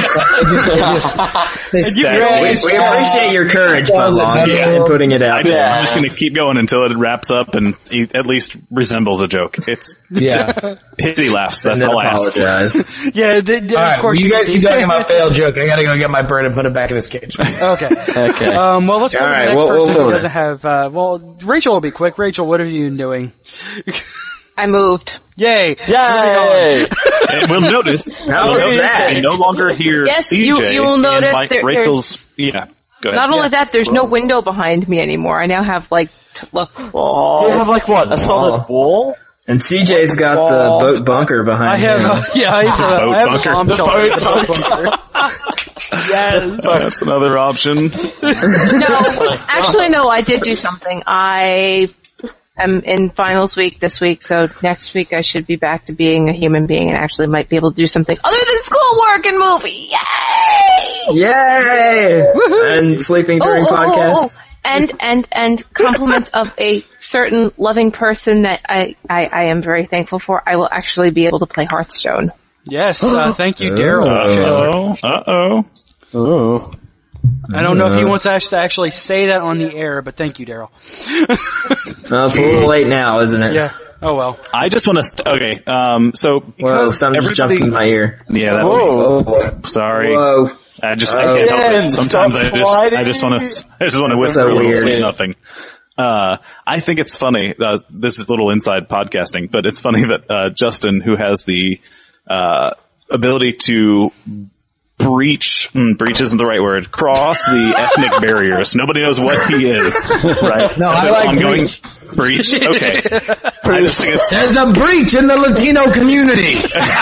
just, they you- stretch We out. appreciate your courage, Bud Long, Yeah. in putting it out. I just, there. I'm just going to keep going until it wraps up and it at least resembles a joke. It's Yeah. pity laughs. And That's then all I ask for. apologize. Yeah, the, the, All right, of course. well, you guys can- keep talking about failed joke. I gotta go get my bird and put it back in its cage. Okay. Okay. Um, well, let's go All to the right, next we'll- person we'll who move doesn't it. have, uh, well, Rachel will be quick. Rachel, what have you been doing? I moved. Yay! Yay! And we'll notice. How we'll was notice that? We no longer hear Yes, C J you- you will and notice Mike there- Rachel's. Yeah, go ahead. Not only that, there's no window behind me anymore. I now have like, t- look, oh. You have like what? A solid wall? And C J's got the boat bunker behind I have, him. uh, yeah, I have, uh, Boat I have bunker. a bomb The shelter. boat The boat bunker. Yes. That's another option. No, actually no, I did do something. I am in finals week this week, so next week I should be back to being a human being and actually might be able to do something other than schoolwork and movie. Yay! Yay! And sleeping during Oh, oh, oh, podcasts. oh. And, and, and compliments of a certain loving person that I, I, I am very thankful for. I will actually be able to play Hearthstone. Yes, uh, thank you, Daryl. Uh-oh. Uh-oh. Oh. I don't know if he wants us to actually say that on the air, but thank you, Daryl. Well, it's a little late now, isn't it? Yeah. Oh well. I just want to. St- okay. Um. So Whoa, because something just jumped in everybody. my ear. Yeah. That's Whoa. me. Sorry. Whoa. I just. I Oh. can't help Again, it. Sometimes stop I just. sliding. I just want to. I just want to That's whisper so a little weird. sweet nothing. Uh, I think it's funny. Uh, this is a little inside podcasting, but it's funny that uh, Justin, who has the uh, ability to breach, mm, breach isn't the right word, cross the ethnic barriers. Nobody knows what he is, right? No, That's I an like ongoing breach. breach. Okay. I just think it's, There's a breach in the Latino community.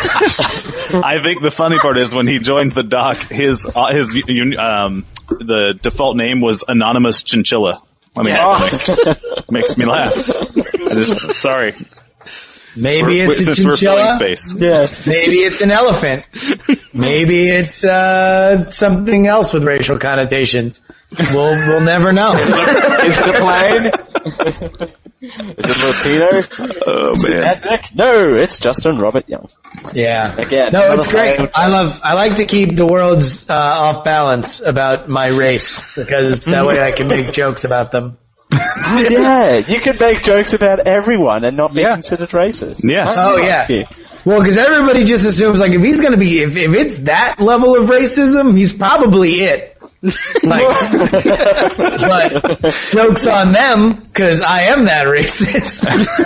I think the funny part is when he joined the doc, his, uh, his, um, the default name was Anonymous Chinchilla. I mean, it makes, makes me laugh. I just, sorry. Maybe We're- it's a since we're filling chinchilla. space. Yeah. Maybe it's an elephant. Maybe it's uh something else with racial connotations. We'll we'll never know. Is it a plane? Is it Latino? Oh Is it man. ethnic? No, it's Justin Robert Young. Yeah. Again, No, it's another great. plane. I love. I like to keep the world's uh, off balance about my race because that way I can make jokes about them. Oh, yeah, you can make jokes about everyone and not be Yeah. considered racist. Yes. Oh yeah. Well, because everybody just assumes like if he's gonna be if if it's that level of racism, he's probably it. Like, but jokes on them because I am that racist.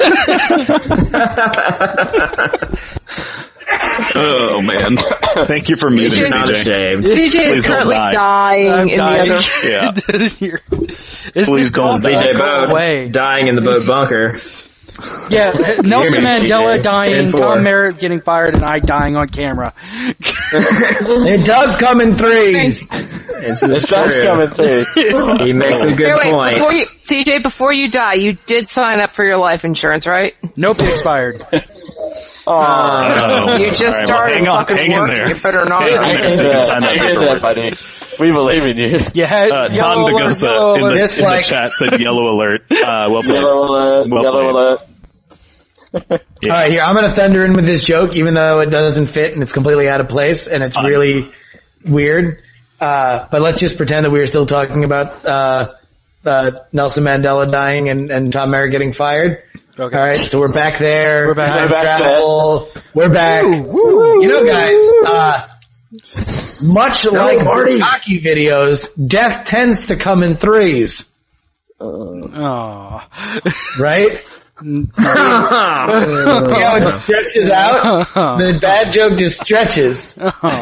Oh man. Thank you for muting, He's Not C J. ashamed. C J is Please don't currently die. dying I'm in dying. the other. Yeah. Is Please this don't call die. C J go Bode away? dying in the boat bunker. Yeah, Nelson me, Mandela C J. dying, ten four. Tom Merritt getting fired, and I dying on camera. It does come in threes. It's It does true. come in through. He makes a good Wait, wait, point. before you, C J, before you die, you did sign up for your life insurance, right? Nope, it expired. Oh, Oh. You just All right, well, started hang on, fucking hang in working. there. You better not. Hang in there until you sign that hang in there, paperwork. buddy. We believe in you. Yeah, Uh, Tom yellow alert, Degosa yellow in the, alert. Just in the like- chat said yellow alert. Uh, well played. Yellow alert, Well yellow played. alert. Yeah. All right, here I'm gonna thunder in with this joke, even though it doesn't fit and it's completely out of place and it's fine. really weird. Uh, but let's just pretend that we are still talking about uh, uh, Nelson Mandela dying and, and Tom Merritt getting fired. Okay. All right, so we're back there. We're back. Time We're back travel. We're back. You know, guys, uh, much like Marty. the hockey videos, death tends to come in threes, Oh. right? See how it stretches out? The bad joke just stretches. See?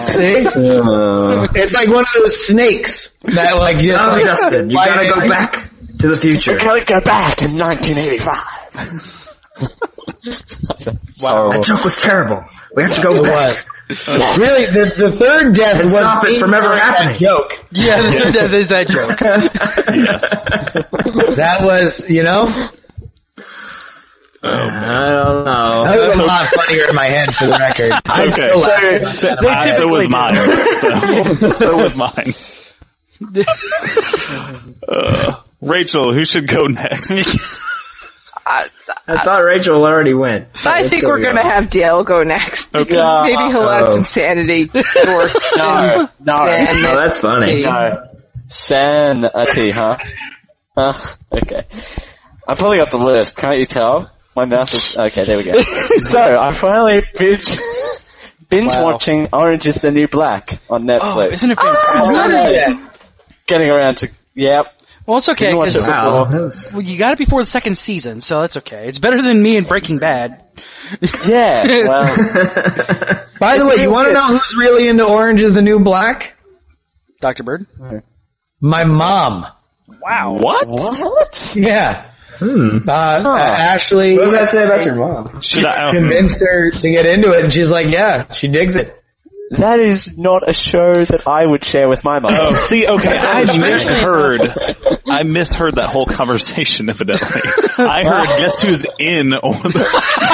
It's like one of those snakes that like just Oh, like, Justin, you gotta go back to the future. Gotta go back to nineteen eighty-five. Wow. That joke was terrible. We have to go It back. was. Really, the, the third death And was stop it from ever that happening. joke. Yeah, there's, that, there's that joke. Yes. That was, you know, I don't know. that was a lot funnier in my head for the record. I Okay. still laugh about So, that. so was mine. So, so was mine. Uh, Rachel, who should go next? I, I thought Rachel already went. I Let's think go we're to gonna y'all. have Dale go next. Okay. Because maybe he'll add Uh-oh. some sanity. Or No, no, Oh, that's funny. no. Sanity, huh? Huh? Okay. I'm pulling up the list, can't you tell? My mouse is, okay, there we go. So, I finally binge, binge Wow. watching Orange is the New Black on Netflix. Oh, isn't it fantastic? Yeah. Getting around to, yep. Well, it's okay. Didn't watch 'cause- it Wow. before. That was- well, you got it before the second season, so that's okay. It's better than me in Breaking Bad. Yeah, well, By the It's way, real you want to good. know who's really into Orange is the New Black? Doctor Bird? My mom. Wow. What? Yeah. Hmm. Uh, uh, Ashley What does that say about your mom? Should I? oh, convinced her to get into it, and she's like, yeah, she digs it. that is not a show that I would share with my mom. Oh, see, okay, I misheard. I misheard that whole conversation, evidently. I heard, guess who's in over the...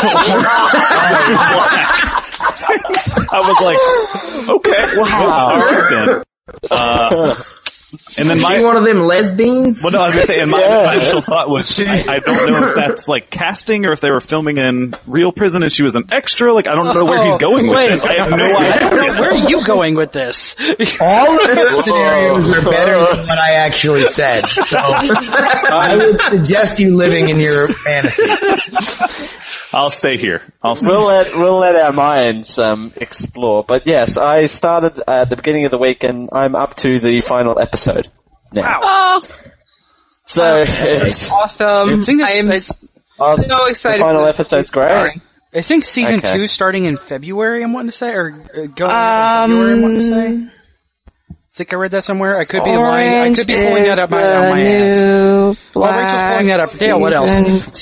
I was like, okay, wow. All right then. Uh, and then Is my... she one of them lesbians? Well, no, I was gonna say, and my, Yeah. my initial thought was, I, I don't know if that's like casting or if they were filming in real prison and she was an extra. Like, I don't know where he's going with Wait. this. I have no I don't know. idea. Where are you going with this? All of those scenarios are better than what I actually said. So I would suggest you living in your fantasy. I'll stay here. I'll stay We'll let we'll let our minds um, explore. But yes, I started at the beginning of the week, and I'm up to the final episode now. Wow. Oh, So it's, awesome. I think I am that's, so uh, the excited. final for episode's great. Sorry. I think season Okay. two starting in February, I'm wanting to say, or uh, going in February, I'm wanting to say. Um, I think I read that somewhere. I could be lying. I could be pulling that up my, on my ass. While Rachel's pulling that up, Dale, what else?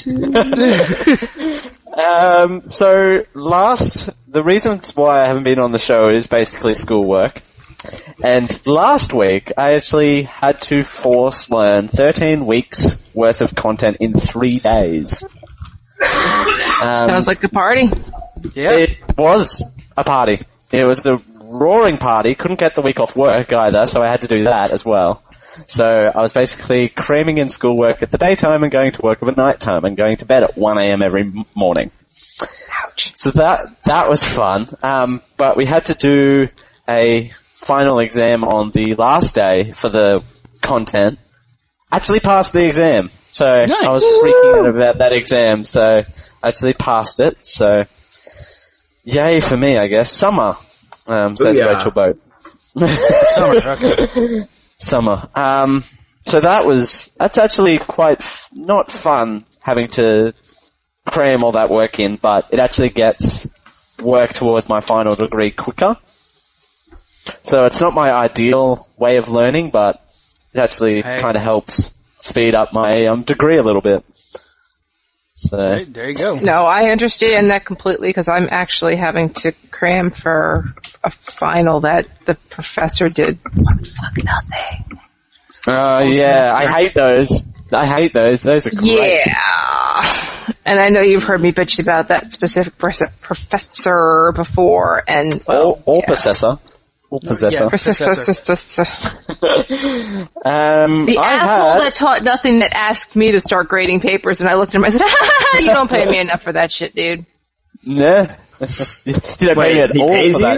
Um, so last, the reason why I haven't been on the show is basically schoolwork. And last week, I actually had to force learn thirteen weeks worth of content in three days. Um, Sounds like a party. Yeah. It was a party. It was a roaring party. Couldn't get the week off work either, so I had to do that as well. So I was basically cramming in schoolwork at the daytime and going to work at night time and going to bed at one a.m. every m- morning. Ouch. So that that was fun. Um, but we had to do a final exam on the last day for the content. Actually passed the exam. So Nice. I was freaking out about that exam. So I actually passed it. So yay for me, I guess. Summer, um, says Booyah. Rachel Boat. Summer, okay. Summer. Um, so that was, that's actually quite f- not fun having to cram all that work in, but it actually gets work towards my final degree quicker. So it's not my ideal way of learning, but it actually Hey. kind of helps speed up my um, degree a little bit. So There, there you go. No, I understand that completely because I'm actually having to cram for a final that the professor did one fuck nothing. Uh, yeah, I hate those. I hate those. Those are great. Yeah. And I know you've heard me bitch about that specific pers- professor before, and well, Or, or yeah. possessor. Or possessor. Yeah. Professor. um, The I asshole had, that taught nothing that asked me to start grading papers, and I looked at him and I said, ha, ha, ha, you don't pay me enough for that shit, dude. Nah. you don't Wait, pay me at he all pays for you?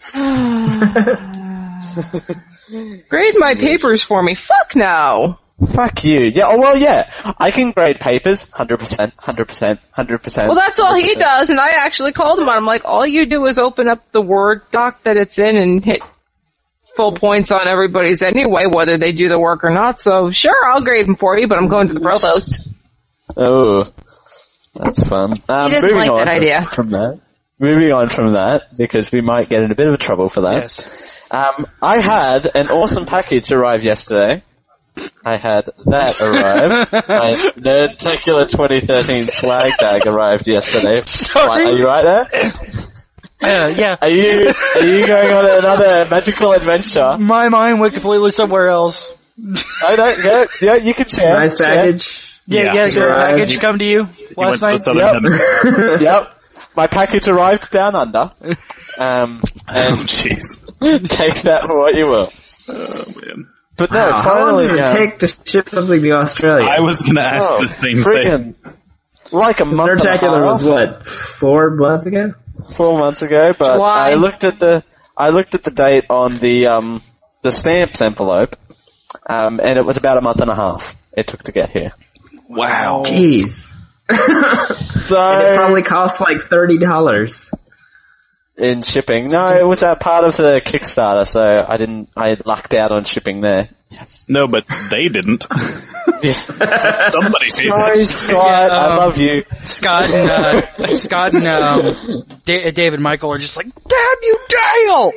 that shit. Grade my papers for me. Fuck no. Fuck you. Yeah, oh well, yeah. I can grade papers, one hundred percent, one hundred percent, one hundred percent. Well, that's all he does, and I actually called him on. I'm like, all you do is open up the Word doc that it's in and hit full points on everybody's anyway, whether they do the work or not. So, sure, I'll grade them for you, but I'm going to the provost. Oh, that's fun. Um, He didn't moving like on that idea. from that. Moving on from that, because we might get in a bit of trouble for that. Yes. Um, I had an awesome package arrive yesterday. I had that arrive. My Nerdtacular twenty thirteen swag bag arrived yesterday. Sorry. What, are you right there? Yeah, yeah. Are you are you going on another magical adventure? My mind went completely somewhere else. I don't get. Yeah, you can share. Nice share. package. Yeah, Yeah, yeah, sure. your package come to you He went last to the night. Southern Yep. Hemisphere. Yep. My package arrived down under. Um, Oh, and jeez. take that for what you will. Oh, man. But no, Wow, how long finally, does it uh, take to ship something to Australia? I was gonna ask oh, the same thing. friggin' like a month and a Nerdtacular half, was what, four months ago? four months ago, but July. I looked at the I looked at the date on the um the stamps envelope, um, and it was about a month and a half it took to get here. Wow. Jeez. So And it probably cost like thirty dollars. in shipping, no, it was a part of the Kickstarter, so I didn't I lucked out on shipping there. Yes. No, but they didn't. Somebody paid Sorry, it. Scott, Yeah, I um, love you. Scott and uh, Scott and um, da- David Michael are just like, damn you, Dale!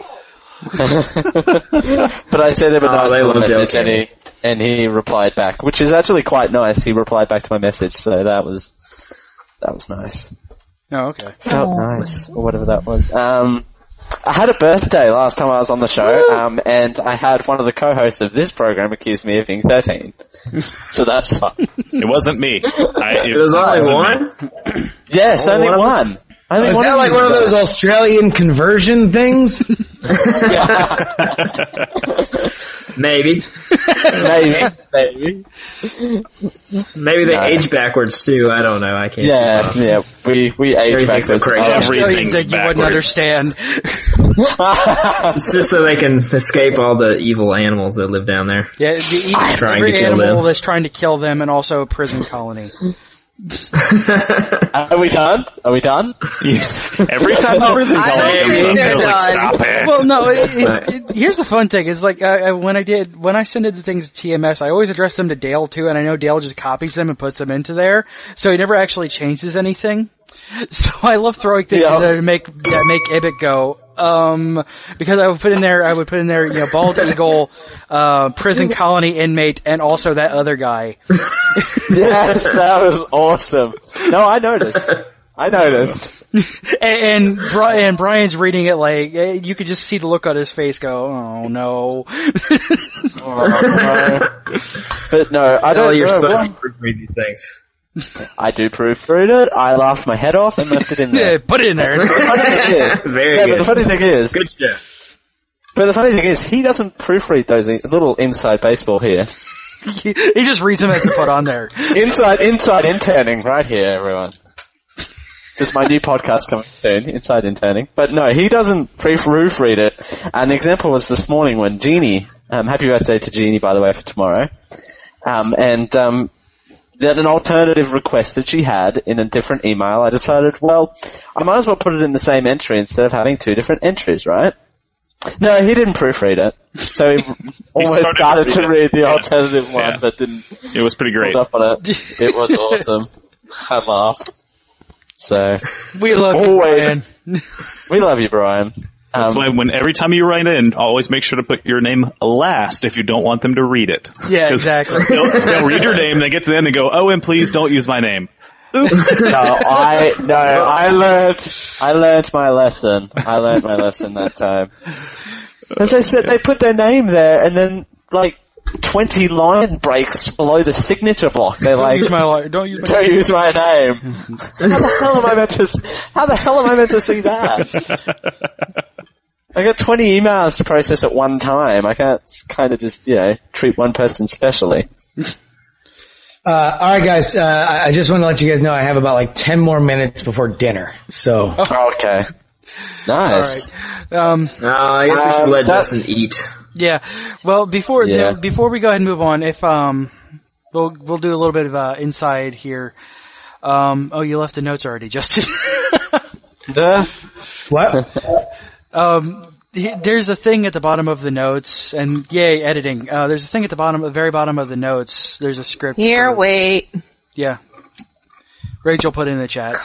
But I sent him a Oh, nice they little love message, joking. and he and he replied back, which is actually quite nice. He replied back to my message, so that was that was nice. Oh, okay. Felt nice, or whatever that was. Um, I had a birthday last time I was on the show, um, and I had one of the co-hosts of this program accuse me of being thirteen. So that's fun. It wasn't me. I, It was only wasn't me. one? Yes, Oh, only one of one. us- Only Is one that of like you one of guys. those Australian conversion things? Maybe. Maybe, maybe. Maybe they No. age backwards too. I don't know. I can't. Yeah, yeah. We we age Everything's backwards. so crazy. Oh, Everything's that you wouldn't backwards. understand. It's just so they can escape all the evil animals that live down there. Yeah, the, e- Trying every to kill animal them. that's trying to kill them, and also a prison colony. Are we done? Are we done? Every time the prison I colony don't comes think up, they're I was like, done. stop it. Well, no. It, it, Right. it, here's the fun thing: is like uh, when I did when I send the things to T M S, I always address them to Dale too, and I know Dale just copies them and puts them into there, so he never actually changes anything. So I love throwing things Yeah. in there to make that make Ibit go. Um, because I would put in there, I would put in there, you know, bald eagle, uh, prison colony inmate, and also that other guy. Yes, that was awesome. No, I noticed. I noticed. and, and, Bri- and Brian's reading it like, eh, you could just see the look on his face go, oh no. Oh, no. But no, I Oh, don't you're know. supposed What, to proofread these things. I do proofread it. I laughed my head off and left it in there. Yeah, put it in there. The funny thing is, Very yeah, good. but the funny thing is, Good job. but the funny thing is, he doesn't proofread those in- little inside baseball here. he just reads them as to put on there. Inside, inside interning right here, everyone. Just my new podcast coming soon, Inside Interning. But no, he doesn't proofread it. An example was this morning when Jeannie, um, happy birthday to Jeannie, by the way, for tomorrow. Um, and, um, that an alternative request that she had in a different email, I decided, well, I might as well put it in the same entry instead of having two different entries, right? No, he didn't proofread it. So he almost started started to to read read it. the Yeah. alternative one, Yeah. but didn't It was pretty great. hold up on it. It was awesome. I laughed. So, We love always, you, Brian. we love you, Brian. That's Um, why when every time you write in, always make sure to put your name last if you don't want them to read it. Yeah, 'Cause exactly. They'll, they'll read your name, they get to the end and go, oh, and please don't use my name. Oops. No, I no, I learned I learned my lesson. I learned my lesson that time. As I said, they put their name there, and then like twenty line breaks below the signature block. They're Don't like, use my li- don't use my "Don't name." use my name." How the hell am I meant to? How the hell am I meant to see that? I got twenty emails to process at one time. I can't kind of just you know treat one person specially. Uh, all right, guys. Uh, I I just want to let you guys know I have about like ten more minutes before dinner. So Okay, nice. Um, No, I guess we should Um, let that- Justin eat. yeah. Well, before Yeah. before we go ahead and move on, if um, we'll we'll do a little bit of uh, inside here. Um, oh, you left the notes already, Justin. The what? Um, he- there's a thing at the bottom of the notes, and yay, editing. Uh, there's a thing at the bottom, the very bottom of the notes. There's a script. Here, for- wait. Yeah. Rachel put it in the chat.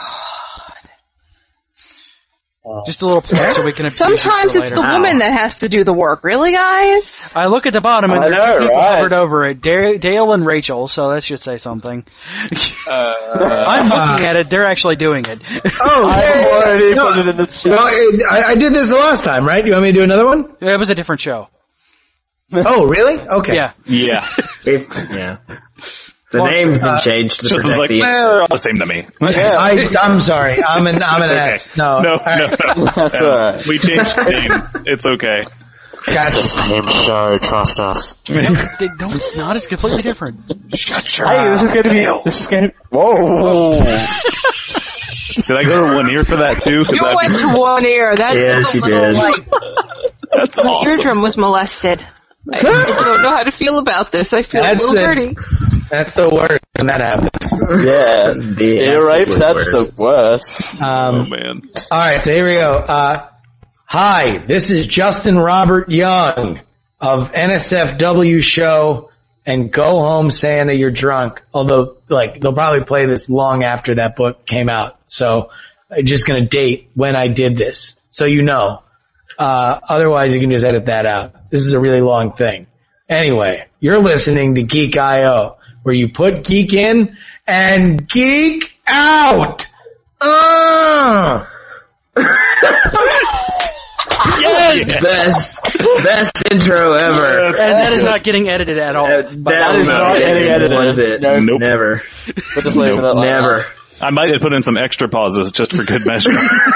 Just a little plug so we can. abuse it Sometimes for it's later. the woman that has to do the work. Really, guys? I look at the bottom and I there's know, people right? hovered over it. Dale, Dale and Rachel, so that should say something. Uh, I'm looking at it. They're actually doing it. Oh, I've yeah, already no, put it in the no, I, I did this the last time, right? You want me to do another one? It was a different show. Oh, really? Okay. Yeah. yeah. We've, yeah. The Well, name's been uh, changed to Justin's protect like, the... eh, they're all the same to me. I, I'm sorry. I'm an, I'm an It's okay. ass. No. No, All right. no, no. That's no. alright. We changed names. It's okay. Gotcha. same show. Trust us. No, they don't, it's not. It's completely different. Shut your Hey, this is going to be. This is going to. Whoa! Did I go to one ear for that too? 'Cause You I- went to one ear. That Yeah, is a she little, did. Like, That's my awful. eardrum was molested. I just don't know how to feel about this. I feel That's a little it. dirty. That's the worst when that happens. Yeah, The ear rape. absolute That's worst. the worst. Oh Um, man. all right, so here we go. Uh, hi, this is Justin Robert Young of N S F W Show and Go Home Santa, You're Drunk. Although, like, they'll probably play this long after that book came out. So I'm just going to date when I did this, so you know. Uh, otherwise, you can just edit that out. This is a really long thing. Anyway, you're listening to Geek I O, where you put geek in and geek out. Uh. Yes! Best, best intro ever. And that is not getting edited at all. Uh, that is no, not no, getting no, edited. no. One bit. Nope. Never. We're just leaving it like Never. I might have put in some extra pauses just for good measure.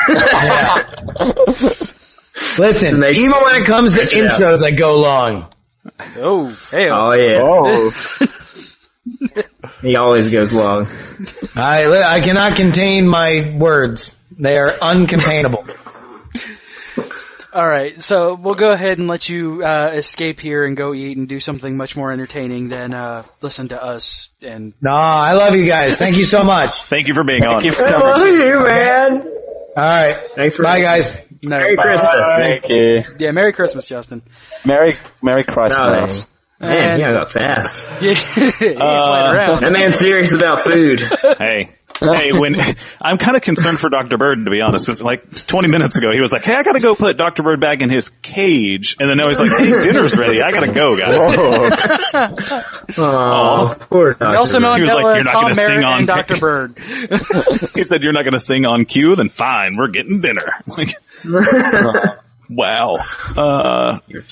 Listen, Make- even when it comes to stretch it out. intros, I go long. Oh, hey. Oh yeah. Oh. He always goes long. I I cannot contain my words. They are uncontainable. All right, so we'll go ahead and let you uh, escape here and go eat and do something much more entertaining than uh, listen to us. And No, I love you guys. Thank you so much. Thank you for being on. Thank you for I coming. love you, man. All right. Thanks for Bye, guys. no, Merry Christmas. Thank you. yeah, Merry Christmas, Justin. Merry Merry Christmas. Man, And- yeah, I got fast. Yeah, he ain't playing around. That man's serious about food. Hey. Hey, when, I'm kind of concerned for Doctor Bird, to be honest, because like twenty minutes ago he was like, hey, I gotta go put Doctor Bird back in his cage, and then now he's like, hey, dinner's ready, I gotta go, guys. Oh, poor Doctor Nelson Bird. He was like, Mandela, "You're not Tom gonna sing Merritt, on and ca- Doctor Bird. He said, you're not gonna sing on cue, then fine, we're getting dinner. Like, wow. Uh, You're f-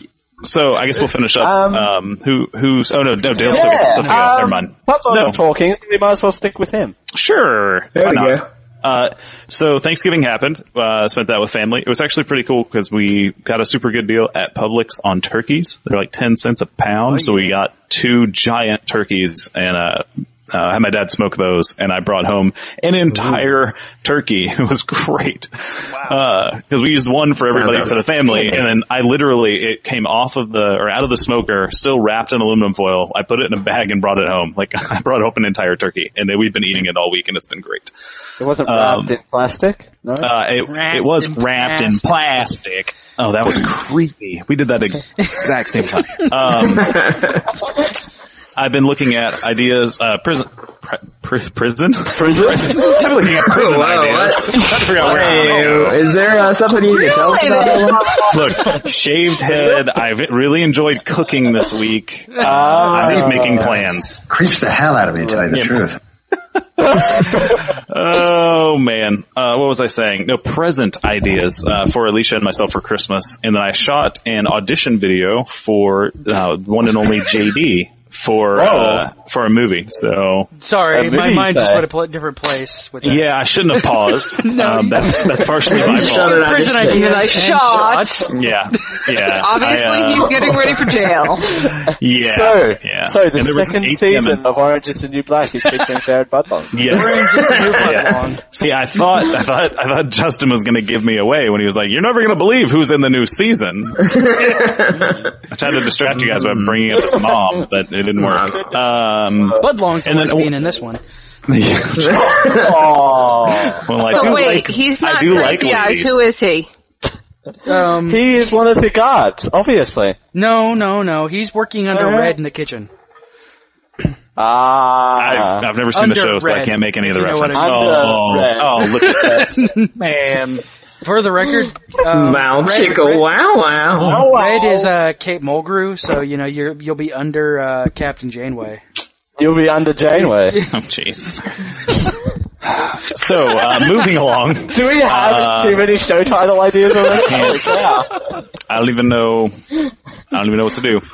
So I guess we'll finish up. Um, Um, who, who's, oh no, no, Dale's still Yeah, got something else. um, Never mind. Pudlong's No. talking, so we might as well stick with him. Sure. There Why we not? go. Uh, so Thanksgiving happened. Uh, spent that with family. It was actually pretty cool because we got a super good deal at Publix on turkeys. They're like ten cents a pound. Oh, so we got two giant turkeys and, uh, uh, I had my dad smoke those and I brought home an entire turkey. It was great. Wow. Uh, cause we used one for everybody Sounds for the family. outstanding. And then I literally, it came off of the, or out of the smoker, still wrapped in aluminum foil. I put it in a bag and brought it home. Like I brought home an entire turkey and then we've been eating it all week and it's been great. It wasn't Um, wrapped in plastic? No? Uh, it, Wrapped it was in wrapped in plastic. Oh, that was creepy. We did that at the exact same time. Um, I've been looking at ideas, uh, prison, pr- pr- prison? Prison? I've been looking at prison Oh, wow, ideas. what? I'm trying to figure out where I'm Hey, is there uh, something you need to tell us about? Look, shaved head. I've really enjoyed cooking this week. Uh, Ah. I'm just making plans. Creeps the hell out of me, to tell you the Yeah. truth. Oh man, uh, what was I saying? No, present ideas, uh, for Alicia and myself for Christmas. And then I shot an audition video for, uh, one and only J D for, uh, for a movie. So. Sorry, A my movie mind just play. went a pl- different place with that. Yeah, I shouldn't have paused. No, um, you- that's, that's partially my Shut fault. it out. Prison You're ideas like, and shot. shots. Yeah, yeah. Obviously, I, uh, he's getting ready for jail. Yeah. So, yeah. so the And there was an second eighth season lemon. of Orange is the New Black is featuring Jared Butler. Yes. Yeah. Long. See, I thought, I thought, I thought Justin was going to give me away when he was like, "You're never going to believe who's in the new season." I tried to distract you guys by bringing up his mom, but it didn't work. Um, Budlong's the And then- lesbian in this one. Oh. well, I So do wait, like, he's not I do like crazy eyes. ladies. Who is he? Um, He is one of the guards, obviously. no, no, no. He's working under Uh-huh. Red in the kitchen. Ah. I've, I've never seen the Under show, so I Red. can't make any of the You know what references. I mean. Oh, Under Red. oh, look at that, man. For the record, um, Wow, Red, chicka, Red, wow, wow. Red is uh, Kate Mulgrew, so you know you're you'll be under uh, Captain Janeway. You'll be under Janeway. Oh, jeez. So, uh, moving along. Do we have Uh, too many show title ideas already? Holy cow. I don't even know. I don't even know what to do.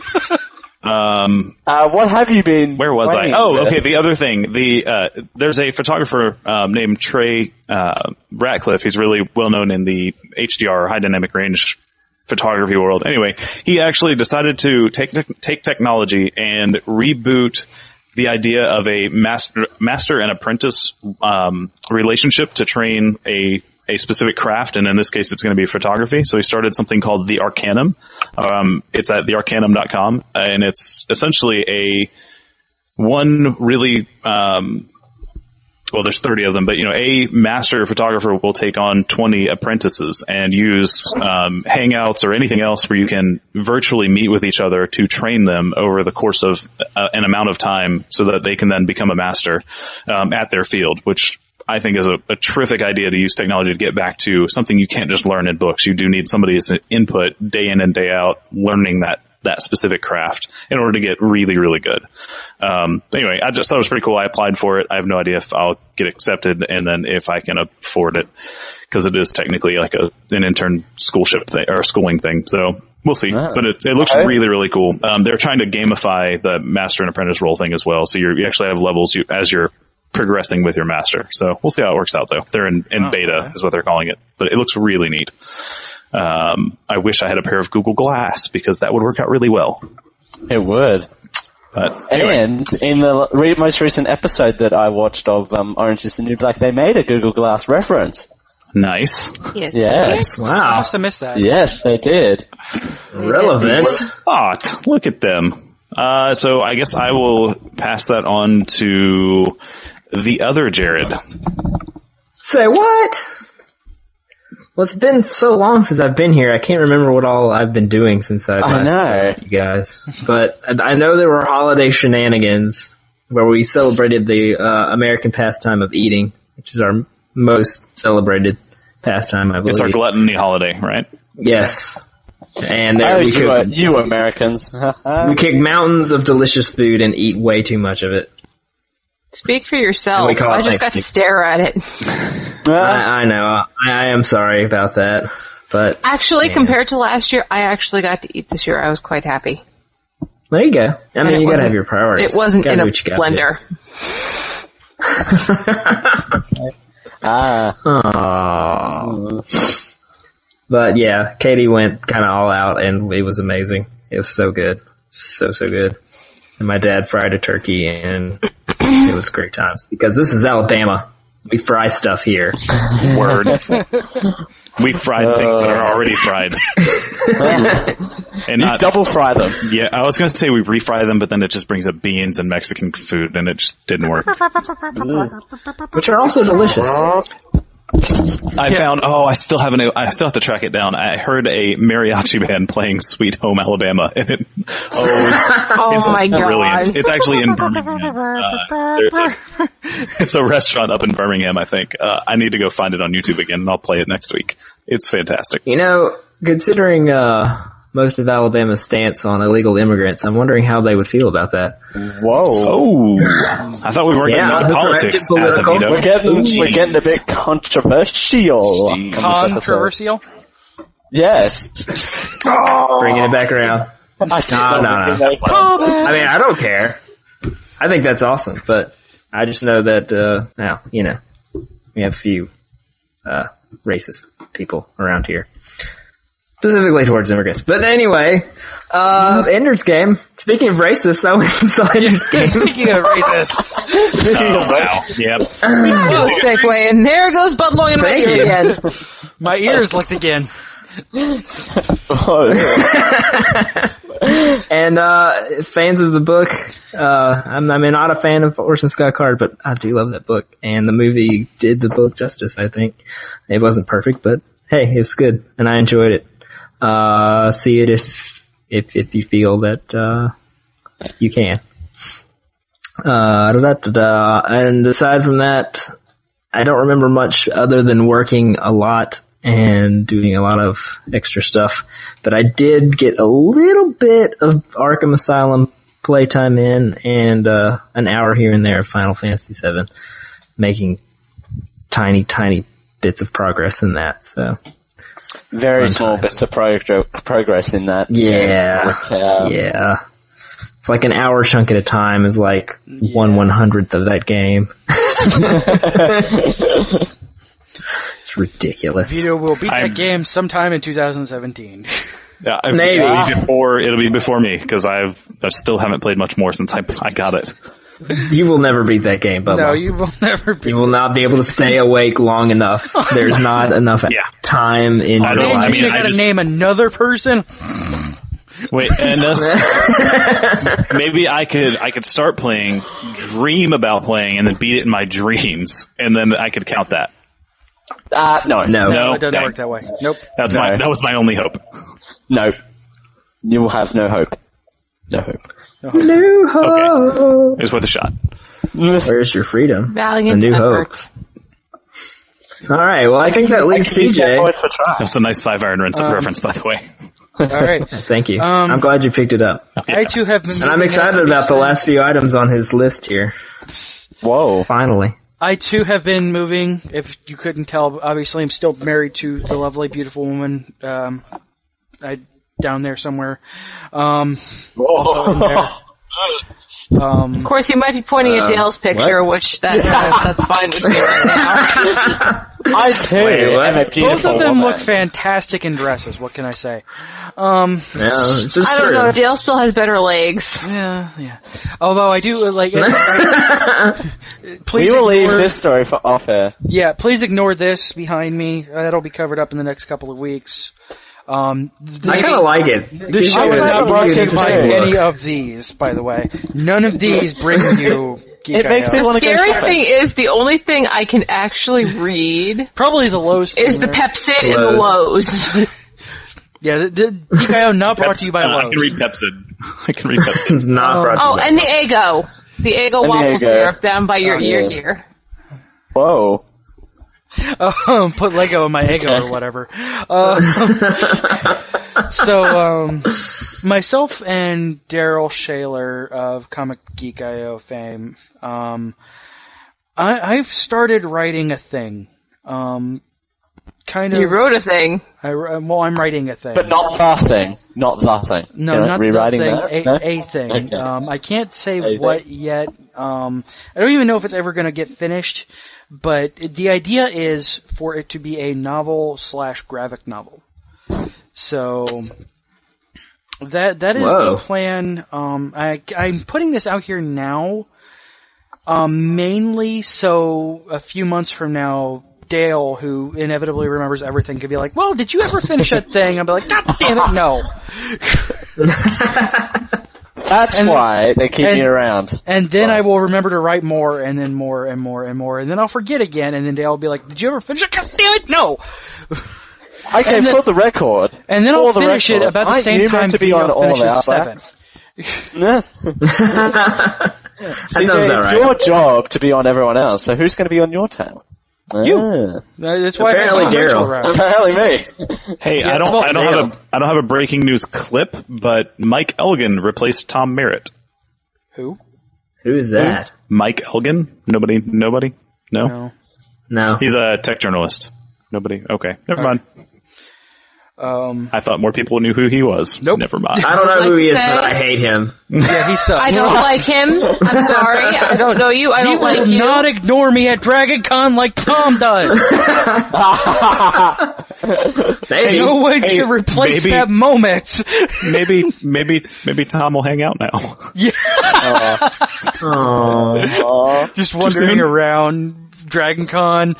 Um, Uh, what have you been? where was I? playing Oh, with? okay. The other thing, the uh, there's a photographer um, named Trey uh, Ratcliffe. He's really well known in the H D R, high dynamic range photography world. Anyway, he actually decided to take take technology and reboot the idea of a master master and apprentice um, relationship to train a a specific craft, and in this case, it's going to be photography. So he started something called the Arcanum. Um, it's at the arcanum dot com, and it's essentially a one really um, well, there's thirty of them, but you know, a master photographer will take on twenty apprentices and use um, Hangouts or anything else where you can virtually meet with each other to train them over the course of uh, an amount of time, so that they can then become a master um, at their field, which I think is a, a terrific idea to use technology to get back to something you can't just learn in books. You do need somebody's input day in and day out, learning that that specific craft in order to get really, really good. Um, anyway, I just thought it was pretty cool. I applied for it. I have no idea if I'll get accepted and then if I can afford it, because it is technically like a, an intern schoolship thing or schooling thing. So we'll see, Ah, but it, it looks okay. really, really cool. Um, they're trying to gamify the master and apprentice role thing as well. So you're, you actually have levels you, as you're progressing with your master. So we'll see how it works out though. They're in, in Oh, beta okay. is what they're calling it, but it looks really neat. Um, I wish I had a pair of Google Glass because that would work out really well. It would. But anyway. And in the re- most recent episode that I watched of um, Orange is the New Black, they made a Google Glass reference. Nice. Yes. Yes. I Wow. must have missed that. Yes, they did. Relevant. Hot. Look at them. Uh, so I guess I will pass that on to the other Jared. Say what? Well, it's been so long since I've been here. I can't remember what all I've been doing since I I last know. met you guys. But I I know there were holiday shenanigans where we celebrated the uh, American pastime of eating, which is our most celebrated pastime, I believe. It's our gluttony holiday, right? Yes. And there Oh, we you, cooked, uh, you Americans. we kicked mountains of delicious food and eat way too much of it. Speak for yourself. And we call it I just got to Thanksgiving. stare at it. I, I know. I, I am sorry about that. But Actually, yeah. compared to last year, I actually got to eat this year. I was quite happy. There you go. I And mean, it you gotta wasn't- have your priorities. It wasn't Gotta in do a what you gotta do. blender. Ah. Aww. But yeah, Katie went kind of all out, and it was amazing. It was so good, so so good. And my dad fried a turkey, and it was great times because this is Alabama. We fry stuff here. Word. We fried things that are already fried. And You not double fry them. Yeah, I was going to say we refry them, but then it just brings up beans and Mexican food, and it just didn't work. Which are also delicious. I found, oh, I still haven't, I still have to track it down. I heard a mariachi band playing Sweet Home Alabama, and it, oh, Oh it's my brilliant. god. It's actually in Birmingham. Uh, there's a, it's a restaurant up in Birmingham, I think. Uh, I need to go find it on YouTube again, and I'll play it next week. It's fantastic. You know, considering uh most of Alabama's stance on illegal immigrants, I'm wondering how they would feel about that. Whoa. Oh, I thought we weren't Yeah, getting into that's politics, right. Get political. Azevedo. We're getting, Jeez. we're getting a bit controversial. on this episode. Controversial? Yes. Bringing it back around. I did No, not no, think no. that was- I mean, I don't care. I think that's awesome, but I just know that, uh, now, you know, we have a few, uh, racist people around here. Specifically towards immigrants. But anyway, uh, Ender's Game. Speaking of racists, I went and saw Ender's Game. Speaking of racists. Oh, wow. Yep. Oh, segue, and there goes Bud Long in my Thank ear you. again. My ears licked again. And, uh, fans of the book, uh, I'm, I'm not a fan of Orson Scott Card, but I do love that book. And the movie did the book justice, I think. It wasn't perfect, but hey, it was good. And I enjoyed it. Uh, see it if, if, if you feel that, uh, you can. Uh, da, da, da, da. And aside from that, I don't remember much other than working a lot and doing a lot of extra stuff. But I did get a little bit of Arkham Asylum playtime in and, uh, an hour here and there of Final Fantasy seven, making tiny, tiny bits of progress in that, so. Very Fun small time. bits of progr- progress in that. Yeah. Like, uh, Yeah. It's like an hour chunk at a time is like one one hundredth of that game. It's ridiculous. Vito will beat I'm- that game sometime in two thousand seventeen. Yeah, I- Maybe. it'll be before, it'll be before me, because I've, I still haven't played much more since I, I got it. You will never beat that game, Bubba. No, you will never beat You will not be able to stay awake long enough. There's not enough Yeah. time in I your don't- And I life. mean, you I gotta just- name another person? Wait, and this, maybe I could, I could start playing, dream about playing, and then beat it in my dreams, and then I could count that. Uh, no. No. No, No, it doesn't dang. work that way. Nope. That's No. my, that was my only hope. No. You will have no hope. No hope. New hope. It was worth a shot. Where's your freedom? Valiant A new effort. hope. Alright, well I think that leaves C J. That's a nice five iron Um, reference, by the way. Alright. Thank you. Um, I'm glad you picked it up. I too have been And I'm moving, excited as we about the said. last few items on his list here. Whoa. Finally. I too have been moving. If you couldn't tell, obviously I'm still married to the lovely, beautiful woman, um, I, down there somewhere. Um, also in there. Um, Of course, you might be pointing at Uh, Dale's picture, what? which that, that that's fine with me right now. I too Wait, what? am a both beautiful of them woman. look fantastic in dresses. What can I say? Um, Yeah, this is I don't true. know. Dale still has better legs. yeah, yeah. Although I do uh, like. It, I, please We will leave ignore- this story for off air. Yeah, please ignore this behind me. Uh, That'll be covered up in the next couple of weeks. Um, I kinda like it. This show is not brought to you by Interesting any look. of these, by the way. None of these bring you Geek It makes I O. me The wanna go scary shopping. thing is, the only thing I can actually read Probably the Lowe's thing is the there. Pepsid and the Lowe's. Yeah, the, the Geek I O not brought to you by Uh, I Lowe's. can read Pepsid. I can read Pepsid. It's not brought to Oh, you. and the Eggo. The Eggo And the waffle Eggo. syrup down by your Oh, ear yeah. here. Whoa. Um, put Lego in my Eggo or whatever. Uh, so, um, myself and Daryl Shaler of Comic Geek I O fame, um, I, I've started writing a thing. Um, kind of... You wrote a thing. I, well, I'm writing a thing. But not the thing. Not the thing. No, You're not rewriting the thing. that? A, No? a thing. Okay. Um, I can't say A what thing. yet. Um, I don't even know if it's ever going to get finished. But the idea is for it to be a novel slash graphic novel. So that that is Whoa. the plan. Um, I, I'm putting this out here now, um, mainly so a few months from now, Dale, who inevitably remembers everything, could be like, "Well, did you ever finish that thing?" I'll be like, "God damn it, no." That's And- why they keep and- me around. And then I will remember to write more, and then more, and more, and more, and then I'll forget again, and then Dale will be like, "Did you ever finish it? God damn it, no!" Okay, and then- for the record. And then for I'll the finish it record, about the aren't same you time meant to be Theo on all finishes our seven. backs? Nah. That sounds C J, about it's right. your job to be on everyone else, so who's going to be on your town? You. Ah. That's why Apparently I Rachel Daryl. around. Apparently me. Hey, Yeah, I don't, well, I don't Dale. have a, I don't have a breaking news clip, but Mike Elgin replaced Tom Merritt. Who? Who is that? Mike Elgin? Nobody, nobody? No? No. No. He's a tech journalist. Nobody? Okay, never mind. Um. I thought more people knew who he was. Nope. Never mind. I don't know who Like he is, say- but I hate him. Yeah, he sucks. I don't like him. I'm sorry. I don't know you. I He don't will like you. not ignore me at Dragon Con like Tom does. Maybe. No one Hey, can replace maybe- that moment. maybe, maybe, maybe Tom will hang out now. Yeah. Aww. Just soon? wandering around Dragon Con.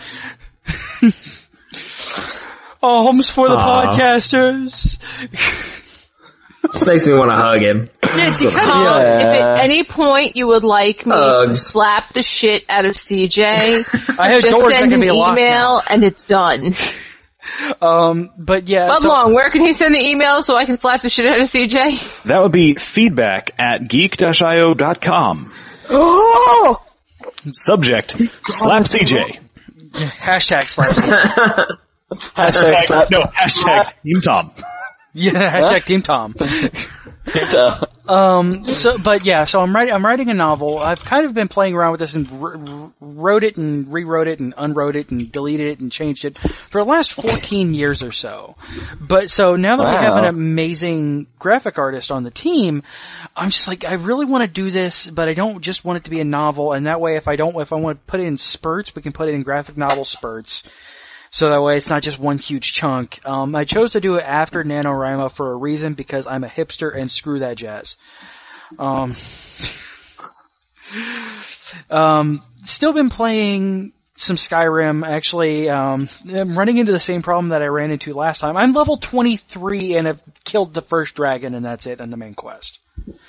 Alms for the Aw. podcasters. This makes me want to hug him. Tom, Yeah. if at any point you would like me to Hugs. slap the shit out of C J, I have just doors that send can an be locked email and it's done. Um, but yeah. But so- long, where can he send the email so I can slap the shit out of C J? That would be feedback at geek dash I O dot com. Oh! Subject, slap C J. Hashtag slap. Hashtag slap. No, hashtag Team Tom. Yeah, hashtag Team Tom. Uh, Um, so, but yeah, so I'm writing, I'm writing a novel. I've kind of been playing around with this and r- r- wrote it and rewrote it and unwrote it and deleted it and changed it for the last fourteen years or so. But so now that we have an Wow. amazing graphic artist on the team, I'm just like, I really want to do this, but I don't just want it to be a novel. And that way, if I don't, if I want to put it in spurts, we can put it in graphic novel spurts. So that way it's not just one huge chunk. Um, I chose to do it after NaNoWriMo for a reason, because I'm a hipster and screw that jazz. Um, um, still been playing some Skyrim. Actually, um, I'm running into the same problem that I ran into last time. I'm level twenty-three and have killed the first dragon, and that's it on the main quest.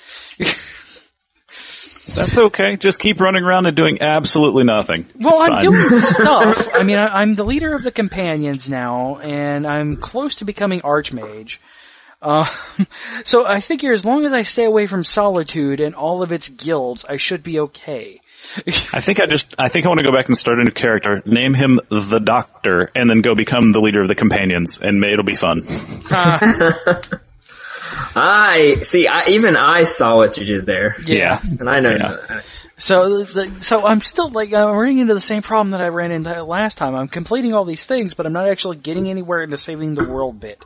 That's okay. Just keep running around and doing absolutely nothing. Well, It's I'm fine. doing stuff. I mean, I, I'm the leader of the companions now, and I'm close to becoming Archmage. Uh, so I figure as long as I stay away from Solitude and all of its guilds, I should be okay. I think I just, I think I want to go back and start a new character, name him the Doctor, and then go become the leader of the companions, and may, it'll be fun. I see. I, even I saw what you did there, Yeah. and I know. Yeah. So, so I'm still like I'm running into the same problem that I ran into last time. I'm completing all these things, but I'm not actually getting anywhere into saving the world bit.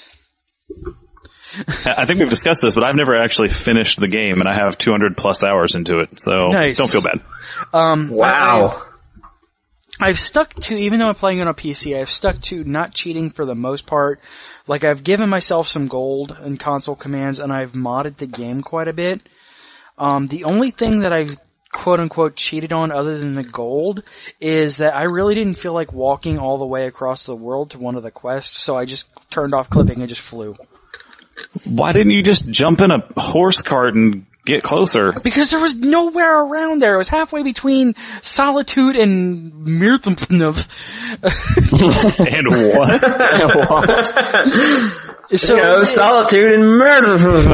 I think we've discussed this, but I've never actually finished the game, and I have two hundred plus hours into it, so Nice. don't feel bad. Um, Wow. I, I've stuck to, even though I'm playing on a P C, I've stuck to not cheating for the most part. Like, I've given myself some gold in console commands, and I've modded the game quite a bit. Um, the only thing that I've quote-unquote cheated on other than the gold is that I really didn't feel like walking all the way across the world to one of the quests, so I just turned off clipping and just flew. Why didn't you just jump in a horse cart and get closer? Because there was nowhere around there. It was halfway between Solitude and Mirthamnov. And what? So, you know, solitude and murder.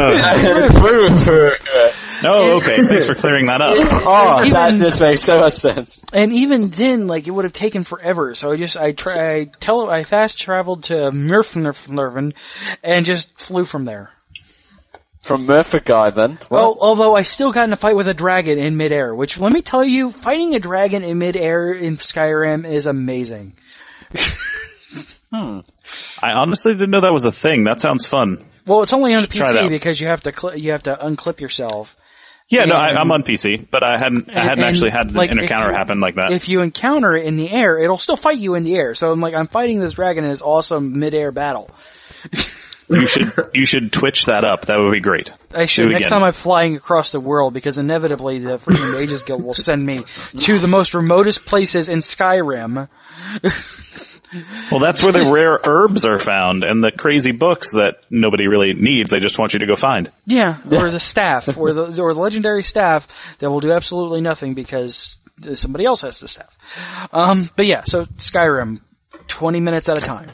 Oh, okay. Thanks for clearing that up. Oh, Even- that just makes so much sense. and even then, like, it would have taken forever. So I just, I try, I tell, I fast traveled to Mirfnerven and just flew from there. From Murphy-Guy, then. Well, although I still got in a fight with a dragon in midair, which, let me tell you, fighting a dragon in midair in Skyrim is amazing. Hmm. I honestly didn't know that was a thing. That sounds fun. Well, it's only on the P Try C that. because you have to cl- you have to unclip yourself. Yeah, And- no, I, I'm on P C, but I hadn't, I hadn't and, actually had an like, if encounter you- happen like that. If you encounter it in the air, it'll still fight you in the air. So I'm like, I'm fighting this dragon in this awesome mid-air battle. You should, you should twitch that up. That would be great. I should Do it next again. time I'm flying across the world, because inevitably the freaking Mages Guild will send me to the most remotest places in Skyrim. Well, that's where the rare herbs are found and the crazy books that nobody really needs. They just want you to go find. Yeah, or the staff, or the or the legendary staff that will do absolutely nothing because somebody else has the staff. Um, but yeah, so Skyrim, twenty minutes at a time.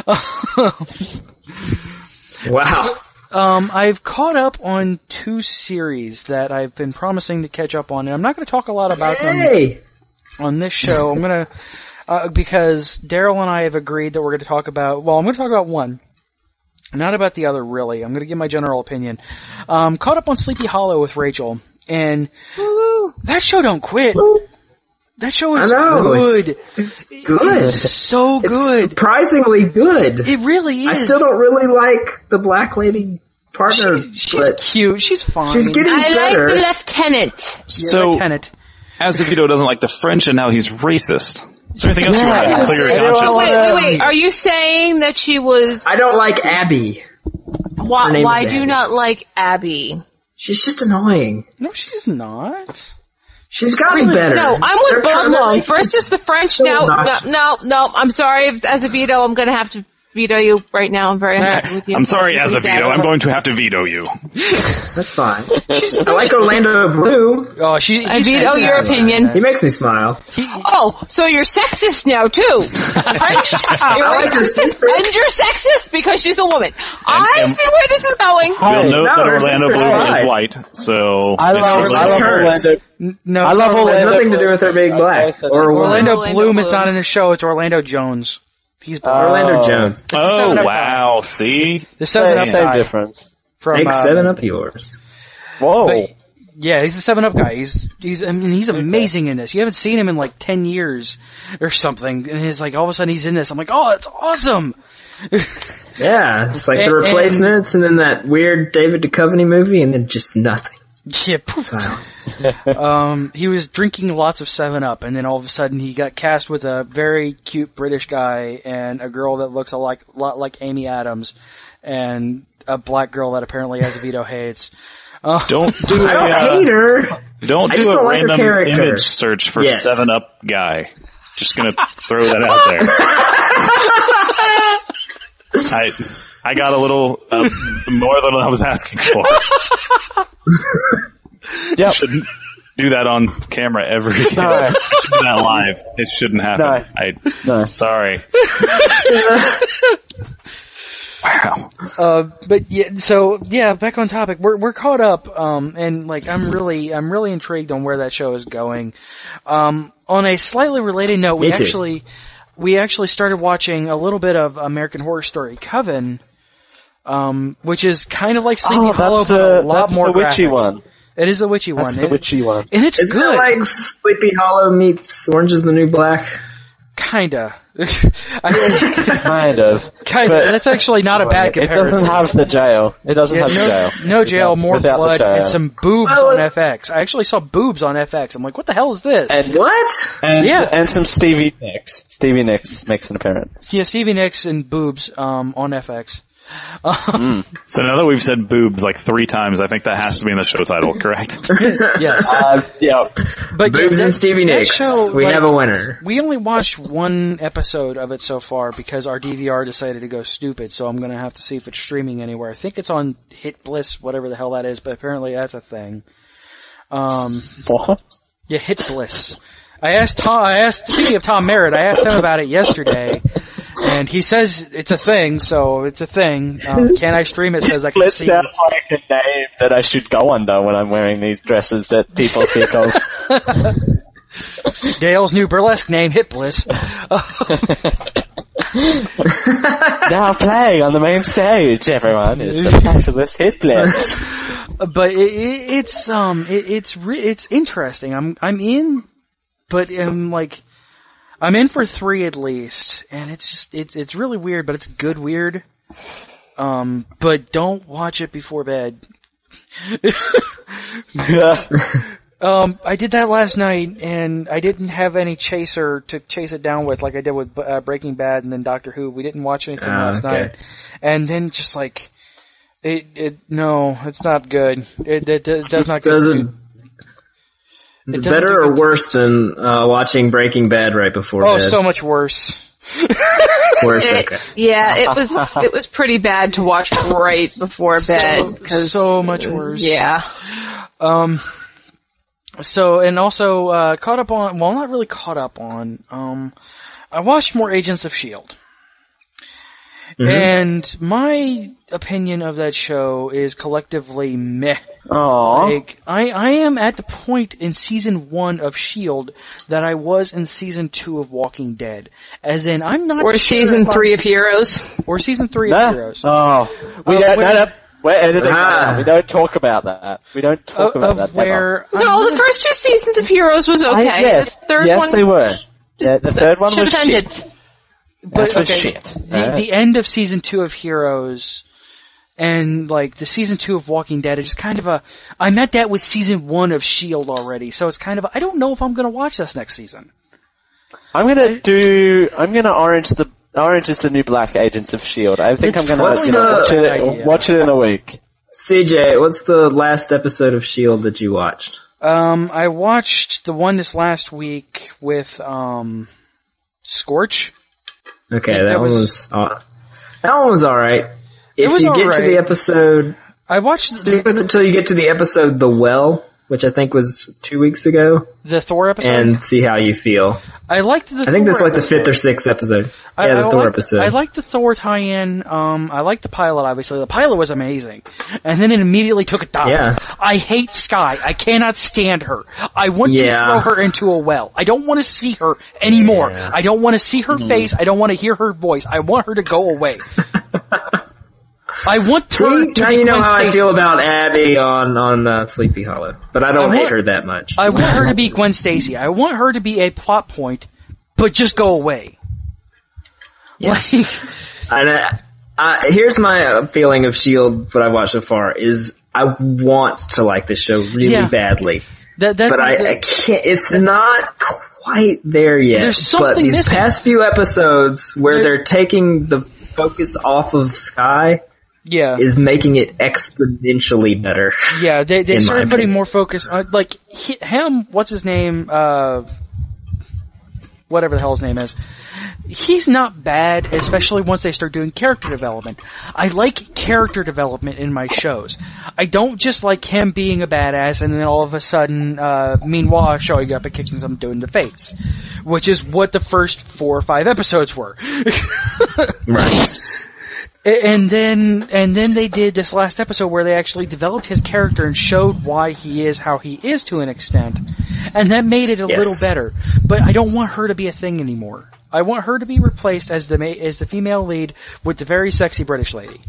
Wow. Um, I've caught up on two series that I've been promising to catch up on, and I'm not going to talk a lot about Hey! them on this show. I'm going to, uh, because Daryl and I have agreed that we're going to talk about, well, I'm going to talk about one. Not about the other, really. I'm going to give my general opinion. Um, caught up on Sleepy Hollow with Rachel, and that show don't quit. That show is I know, good. It's, it's good. It's so good. It's surprisingly good. It really is. I still don't really like the black lady partner. She's, she's but cute. She's fine. She's getting I better. like the lieutenant. So, Lieutenant. Azevedo doesn't like the French and now he's racist. Is there anything else you want to Yeah. clear your Everyone conscience? Wait, wait, wait. Are you saying that she was... I don't like Abby. Why, Her name why is do you Abby. not like Abby? She's just annoying. No, she's not. She's gotten better. No, I'm They're with both trying to of them. make- First it's the French, No, now, no, not. no, no, I'm sorry, as a veto, I'm gonna have to veto you right now. I'm very unhappy with you. I'm sorry, Really Azevedo. sad. I'm going to have to veto you. That's fine. I like Orlando Bloom. Oh, she. I veto your opinion. He makes me smile. Oh, so you're sexist now too. French, you're I like her racist, sister. and you're sexist because she's a woman. I and- see where this is going. We'll note no, that her Orlando sister's Bloom fine. is white, so... I love, it's I just love hers. Orlando. No, I love It has Orlando. nothing to do with her being black. Or Orlando, Orlando Bloom is Bloom. not in the show. It's Orlando Jones. He's black. Orlando Oh. Jones. Oh, Seven Up wow, see? the Seven Same, Up same guy difference. from. Make uh, seven up yours. Whoa. but- yeah, he's the Seven Up guy. He's he's I mean he's amazing in this. You haven't seen him in like ten years or something, and he's like all of a sudden he's in this. I'm like, oh, that's awesome. Yeah, it's like And- the replacements and then that weird David Duchovny movie and then just nothing. Yeah, poof. Silence. Um, he was drinking lots of Seven Up, and then all of a sudden he got cast with a very cute British guy and a girl that looks a like, lot like Amy Adams, and a black girl that apparently Azevedo hates. Uh, Don't do I a, don't uh, hate her. don't I do just a don't like her random character. image search for Yet. seven up guy. Just gonna throw that out there. I I got a little uh, more than I was asking for. Yep. Shouldn't do that on camera ever again. No. I should do that live. It shouldn't happen. No. I No. sorry. Wow. Uh, but yeah, so yeah, back on topic. We're we're caught up, um, and like I'm really I'm really intrigued on where that show is going. Um, on a slightly related note, we Me too. actually we actually started watching a little bit of American Horror Story Coven, um, which is kind of like Sleepy Oh, Hollow, that's but the, a lot that's more the witchy graphic. one. It is the witchy That's one, the It- witchy one. and it's Isn't good. it like Sleepy Hollow meets Orange is the New Black? Kinda. I, Kind of. kinda. But- That's actually not a bad It comparison. doesn't have the jail. It doesn't Yeah, have no, the jail. no jail, more Without the blood, jail. and some boobs Well, on it- F X. I actually saw boobs on F X. I'm like, what the hell is this? And, What? and, Yeah. and some Stevie Nicks. Stevie Nicks makes an appearance. yeah, Stevie Nicks and boobs um, on F X. Um, So now that we've said boobs like three times, I think that has to be in the show title, correct? yes, Uh, yeah. but Boobs yeah, and that- Stevie that Nicks. show, we like, have a winner. We only watched one episode of it so far because our D V R decided to go stupid. So I'm gonna have to see if it's streaming anywhere. I think it's on Hit Bliss, whatever the hell that is, but apparently that's a thing. Um, What? yeah, Hit Bliss. I asked Tom. I asked. Speaking of Tom Merritt, I asked him about it yesterday, and he says it's a thing. So it's a thing. Um, can I stream it? Says I can It see. sounds like a name that I should go under when I'm wearing these dresses that people speak of. Dale's new burlesque name, Hit Bliss. Now playing on the main stage, everyone, is the fabulous Hit Bliss. But it, it, it's um, it, it's re- it's interesting. I'm I'm in, but I'm like, I'm in for three at least, and it's just it's it's really weird, but it's good weird. Um, but don't watch it before bed. um, I did that last night, and I didn't have any chaser to chase it down with, like I did with uh, Breaking Bad and then Doctor Who. We didn't watch anything Ah, last okay. night, and then just like it, it no, it's not good. It it, it does not. Does good. it, is It it doesn't better do or good. worse than uh, watching Breaking Bad right before Oh, bed? so much worse. Worse, It- okay. yeah, it was it was pretty bad to watch right before bed. So, 'cause so much it was- worse. Yeah. Um. So and also uh, caught up on. Well, not really caught up on. Um, I watched more Agents of S H I E L D. Mhm. And my opinion of that show is collectively meh. Aww. Like, I, I am at the point in season one of S H I E L D that I was in season two of Walking Dead. As in, I'm not Or sure season if I'm- three of Heroes. Or season three No. of Heroes. Oh, we Of don't. where- No, no. We're editing that Ah. out. We don't talk about that. We don't talk Of, about of that. where... I'm No, not- the first two seasons of Heroes was ever. okay. I, yeah. The third yes, one they were. Yeah, the third one should was have shit. ended. But, That was okay, shit. The, Alright. the end of season two of Heroes and like the season two of Walking Dead is just kind of a. I met that with season one of S H I E L D already, so it's kind of. A, I don't know if I'm going to watch this next season. I'm gonna do. I'm gonna orange the. Orange is the new black Agents of S H I E L D. I think It's I'm gonna probably you know, not a watch bad it. idea. Watch it in a week. C J, what's the last episode of S H I E L D that you watched? Um, I watched the one this last week with um, Scorch. Okay, That that, one was- was uh, that one was all right. If was you get to alright. the episode, I watched stick with it until you get to the episode "The Well," which I think was two weeks ago, the Thor episode. and see how you feel. I liked the. I think Thor that's like the episode. fifth or sixth episode. I, yeah, the I Thor liked, episode. I liked the Thor tie-in. Um, I liked the pilot, obviously. The pilot was amazing. And then it immediately took a dive. Yeah. I hate Skye. I cannot stand her. I want Yeah. to throw her into a well. I don't want to see her anymore. Yeah. I don't want to see her face. I don't want to hear her voice. I want her to go away. I want her See, to now be you know Gwen how I Stacy. feel about Abby on on uh, Sleepy Hollow, but I don't I hate want- her that much. I want her to be Gwen Stacy. I want her to be a plot point, but just go away. Yeah. Like, And uh, uh, here's my uh, feeling of S H I E L D. What I've watched so far is I want to like this show really Yeah. badly, that, that's but I, the- I can't. It's not quite there yet. There's something but these missing. past few episodes where There- they're taking the focus off of Skye yeah. is making it exponentially better. Yeah, they they in my started putting opinion. more focus on like he, him. What's his name? Uh, whatever the hell his name is. He's not bad, especially once they start doing character development. I like character development in my shows. I don't just like him being a badass and then all of a sudden, uh, meanwhile showing up and kicking some dude in the face. Which is what the first four or five episodes were. Right. And then, and then they did this last episode where they actually developed his character and showed why he is how he is to an extent. And that made it a Yes. little better. But I don't want her to be a thing anymore. I want her to be replaced as the ma- as the female lead with the very sexy British lady.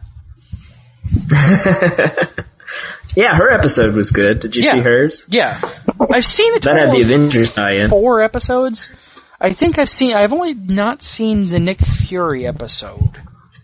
Yeah, her episode was good. Did you Yeah. see hers? Yeah. I've seen the That had the total of Avengers tie-in. four episodes. I think I've seen, I've only not seen the Nick Fury episode.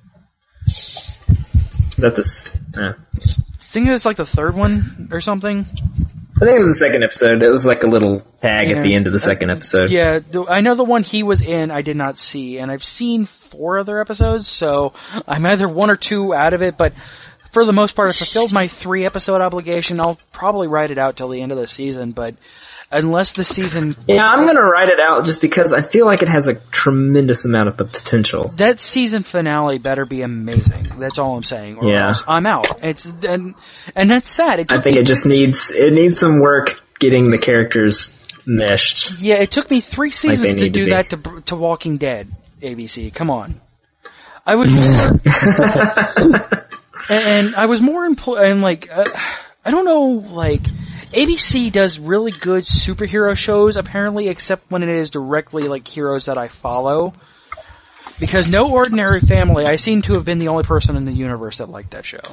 Is that this? Uh, I think it's like the third one or something. I think it was the second episode. It was like a little tag at the Yeah. end of the second episode. Yeah, the, I know the one he was in I did not see, and I've seen four other episodes, so I'm either one or two out of it, but for the most part, I fulfilled my three episode obligation. I'll probably write it out till the end of the season, but unless the season... Yeah, I'm gonna write it out just because I feel like it has a tremendous amount of potential. That season finale better be amazing. That's all I'm saying. Or Yeah. else I'm out. It's, and, and that's sad. It I took think me, it just needs, it needs some work getting the characters meshed. yeah, it took me three seasons they to need to do be. that to, to Walking Dead, A B C. Come on. I was more, and, and I was more empl- and like, uh, I don't know, like, A B C does really good superhero shows, apparently, except when it is directly, like, heroes that I follow. Because No Ordinary Family, I seem to have been the only person in the universe that liked that show.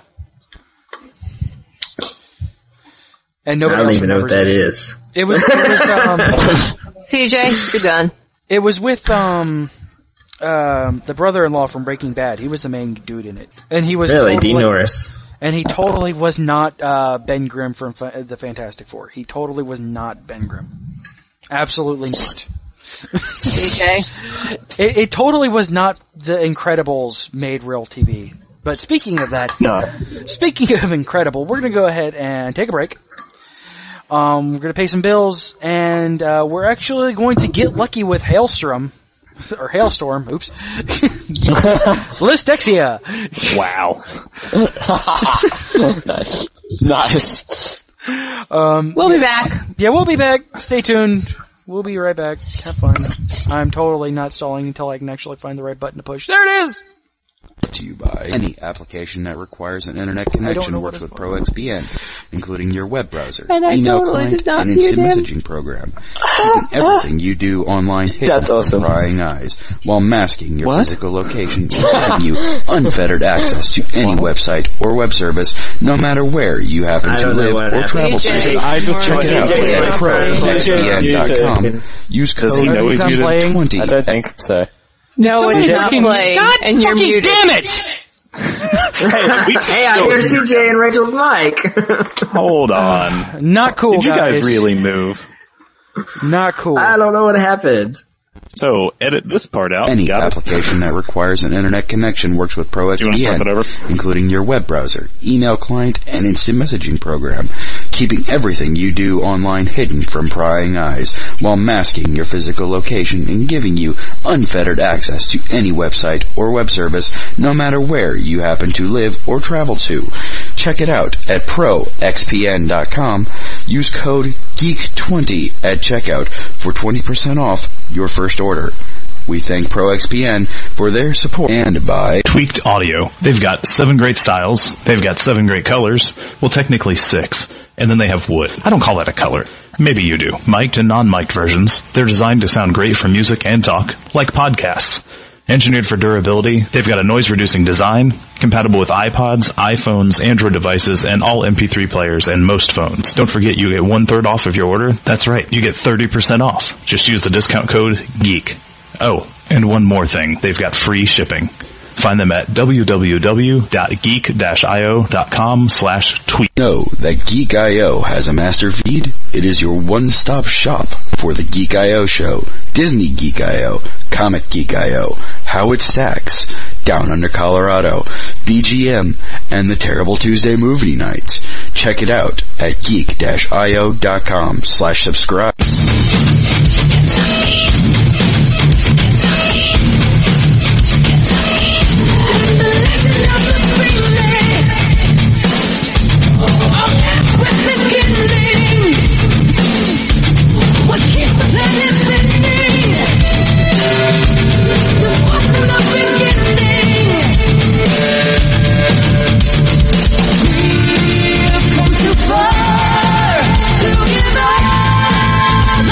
And I nobody don't else even know what that remembers is. it. It was, it was, um, C J, you're done. It was with um, um, the brother-in-law from Breaking Bad. He was the main dude in it, and he was Really? totally, Dean Norris. and he totally was not uh, Ben Grimm from Fa- the Fantastic Four. He totally was not Ben Grimm. Absolutely not. Okay. It, it totally was not the Incredibles made real T V. But speaking of that, No. speaking of Incredible, we're going to go ahead and take a break. Um, we're going to pay some bills, and uh, we're actually going to get lucky with Hailstorm, or Hailstorm, oops. Listexia. Wow. Nice. Um, We'll be back. yeah, we'll be back. Stay tuned. We'll be right back. Have fun. I'm totally not stalling until I can actually find the right button to push. There it is! To you by any application that requires an internet I don't know connection what works it's with for. ProXPN, including your web browser, And I email totally client, did not and hear instant them. messaging program. Keeping everything you do online hidden That's awesome. from prying eyes, while masking your What? physical location and giving you unfettered access to any website or web service, no matter where you happen I to don't know live what or happened. travel D J, to. I just Check it out D J, at pro x p n dot com. D J. Use Does code he know he's I'm muted? playing. twenty. I don't think so. No, Somebody it's not fucking- playing, God and you're fucking muted. damn it! Hey, I hear C J and Rachel's mic. Hold on. Not cool, Did you guys guys. really move? Not cool. I don't know what happened. So, edit this part out. Any Got it? application that requires an internet connection works with Do you want to start that over? ProXPN, including your web browser, email client, and instant messaging program, keeping everything you do online hidden from prying eyes, while masking your physical location and giving you unfettered access to any website or web service, no matter where you happen to live or travel to. Check it out at pro x p n dot com. Use code geek twenty at checkout for twenty percent off your first order. We thank ProXPN for their support and by Tweaked Audio. They've got seven great styles. They've got seven great colors. Well, technically six. And then they have wood. I don't call that a color. Maybe you do. Mic'd and non-mic'd versions. They're designed to sound great for music and talk, like podcasts. Engineered for durability, they've got a noise-reducing design, compatible with iPods, iPhones, Android devices, and all M P three players and most phones. Don't forget you get one-third off of your order. That's right, you get thirty percent off. Just use the discount code GEEK. Oh, and one more thing. They've got free shipping. Find them at w w w dot geek dash i o dot com slash tweet. Know that Geek dot I O has a master feed? It is your one-stop shop for the Geek dot I O show, Disney Geek dot I O, Comic Geek dot I O, How It Stacks, Down Under Colorado, B G M, and the Terrible Tuesday Movie Nights. Check it out at geek dash i o dot com slash subscribe. Come too far to give up.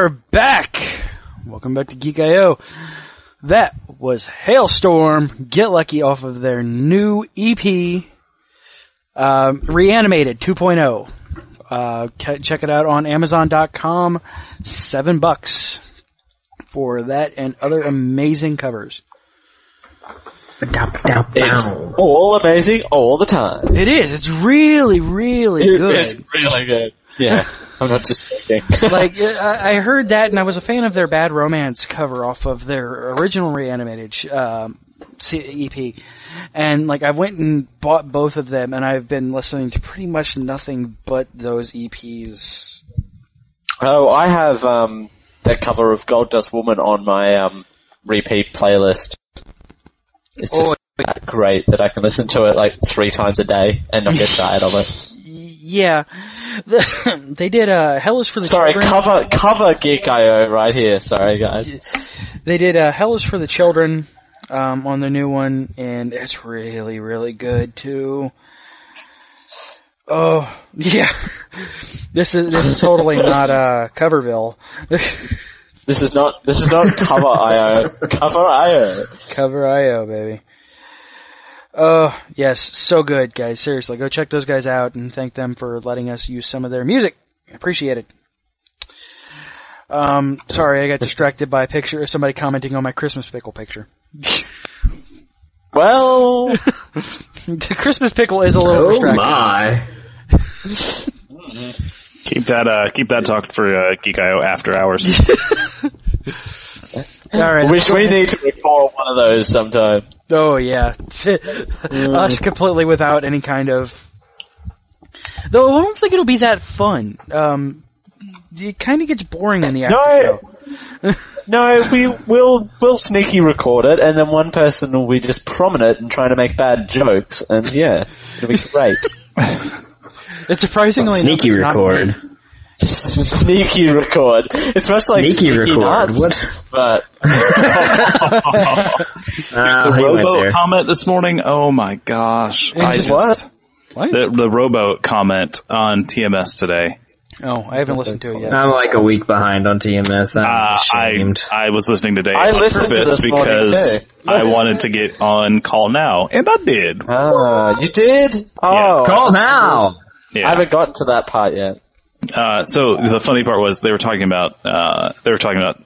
are back. Welcome back to Geek I O. That was Hailstorm, Get Lucky off of their new E P, um, Reanimated two point oh. Uh, check it out on Amazon dot com. Seven bucks for that and other amazing covers. It's all amazing all the time. It is. It's really, really good. It's really good. Yeah. I'm not just joking. Like, I heard that and I was a fan of their Bad Romance cover off of their original Reanimated um, E P. And, like, I went and bought both of them and I've been listening to pretty much nothing but those E Ps. Oh, I have um, that cover of Gold Dust Woman on my um, repeat playlist. It's just oh. that great that I can listen to it like three times a day and not get tired of it. Yeah. The, they did uh, Hell is for the Sorry, Children. cover cover Geek I O right here. Sorry, guys. They did uh, Hell is for the Children um, on the new one, and it's really, really good too. Oh yeah, this is this is totally not uh, Coverville. This is not this is not Cover I O. Cover I O. Cover I O, baby. Oh, yes, so good, guys. Seriously, go check those guys out and thank them for letting us use some of their music. Appreciate it. Um, sorry, I got distracted by a picture of somebody commenting on my Christmas pickle picture. Well, the Christmas pickle is a little oh distracting. My. Keep that, uh, keep that talk for, uh, Geek I O after hours. All right. Which we need to record one of those sometime. Oh yeah. mm. Us completely without any kind of... Though I don't think it'll be that fun. Um, it kind of gets boring in the after no. show. No, we will we'll sneaky record it, and then one person will be just prominent and trying to make bad jokes, and yeah, it'll be great. It's surprisingly sneaky it's record. Not Sneaky record. It's much like sneaky, sneaky record. Nuts, what? But uh, the rowboat comment this morning. Oh my gosh! I just what? What? The, the rowboat comment on T M S today. Oh, I haven't listened to it yet. I'm like a week behind on T M S. I'm uh, ashamed. I I was listening today I on listened purpose to this because morning, I wanted to get on Call Now, and I did. Ah, you did? Oh, Yeah. Call now. Yeah. I haven't gotten to that part yet. Uh, so the funny part was they were talking about, uh, they were talking about,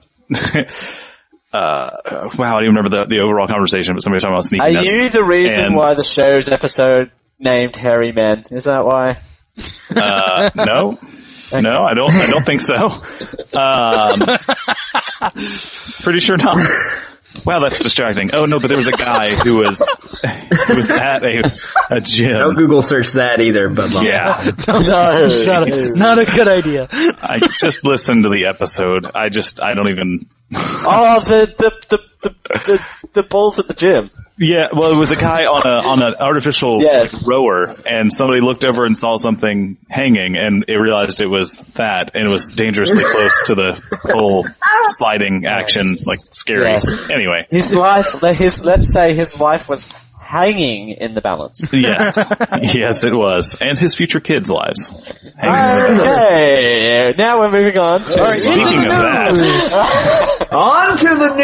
uh, wow, I don't even remember the, the overall conversation, but somebody was talking about sneaky Are nuts. you the reason and, why the show's episode named Hairy Men? Is that why? Uh, no. Okay. No, I don't, I don't think so. Um, pretty sure not. Wow, that's distracting. Oh no, but there was a guy who was who was at a a gym. Don't Google search that either, but yeah, no, no, shut up. Not a good idea. I just listened to the episode. I just I don't even. Oh, the the the the the, the bulls at the gym. Yeah, well, it was a guy on a on an artificial yeah. rower, and somebody looked over and saw something hanging, and it realized it was that, and it was dangerously close to the whole sliding action, like scary. Yes. Anyway, his life, his let's say his life was hanging in the balance. Yes, yes, it was, and his future kids' lives. Hanging okay, now we're moving on. To right, speaking of that, on to the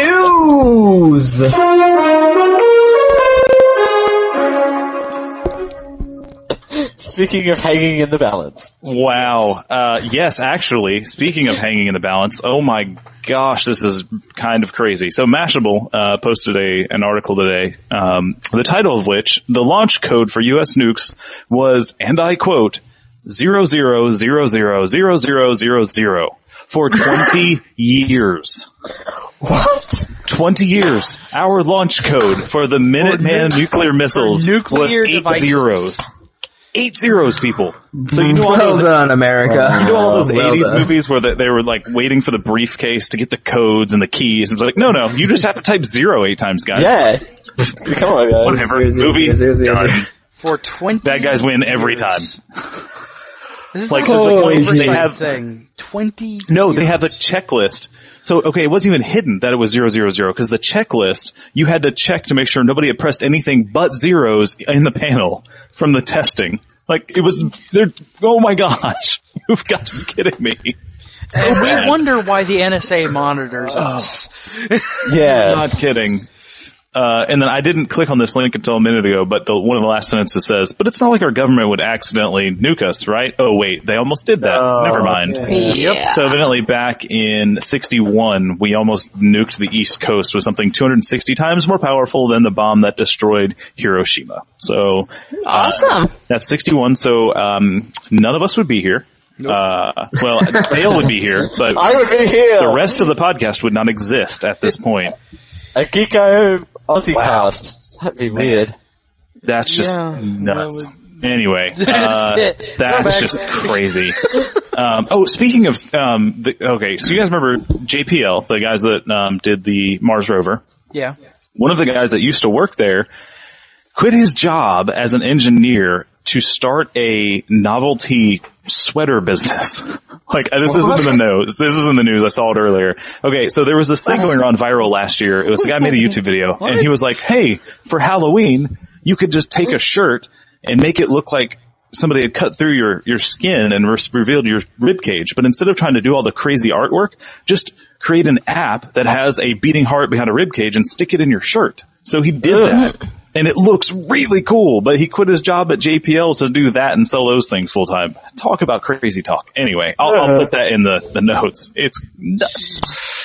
news. Speaking of hanging in the balance. Wow. Uh, yes, actually, speaking of hanging in the balance, oh my gosh, this is kind of crazy. So Mashable, uh, posted a, an article today, um, the title of which, the launch code for U S nukes was, and I quote, zero zero zero zero zero zero zero zero for twenty years. What? twenty years. Our launch code for the Minuteman nu- nuclear missiles nuclear was eight devices. zeros. Eight zeros, people. So you know all well those, done, America. you know all those well eighties done. movies where they, they were like waiting for the briefcase to get the codes and the keys. And it's like, no, no, you just have to type zero eight times, guys. Yeah. Come on, guys. Whatever. Zero, Movie, zero, zero, zero, done. zero. For twenty Bad guys win every time. This is Like, like, like, an they have- thing. Twenty. No, they years. have a checklist. So, okay, it wasn't even hidden that it was zero, zero, zero, because the checklist, you had to check to make sure nobody had pressed anything but zeros in the panel from the testing. Like, it was, they're, oh my gosh, you've got to be kidding me. So and we bad. wonder why the N S A monitors us. Yeah. Not kidding. Uh, and then I didn't click on this link until a minute ago, but the, one of the last sentences says, but it's not like our government would accidentally nuke us, right? Oh wait, they almost did that. Oh, Never mind. okay. Yeah. So evidently back in sixty-one, we almost nuked the East Coast with something two hundred sixty times more powerful than the bomb that destroyed Hiroshima. So, uh, Awesome. that's sixty-one, so, um, none of us would be here. Uh, well, Dale would be here, but I would be here. the rest of the podcast would not exist at this point. A Geeko Aussie cast. That'd be weird. That's just Yeah, nuts. that Anyway, uh, that's just crazy. Um, oh, speaking of, um, the, okay, so you guys remember J P L, the guys that um, did the Mars rover? Yeah. One of the guys that used to work there quit his job as an engineer to start a novelty sweater business. Like, this isn't in the news. This is in the news. I saw it earlier. Okay, so there was this thing going around viral last year. It was the guy made a YouTube video, and he was like, hey, for Halloween, you could just take a shirt and make it look like somebody had cut through your, your skin and re- revealed your rib cage. But instead of trying to do all the crazy artwork, just create an app that has a beating heart behind a rib cage and stick it in your shirt. So he did that. And it looks really cool, but he quit his job at J P L to do that and sell those things full time. Talk about crazy talk. Anyway, I'll, I'll put that in the, the notes. It's nuts.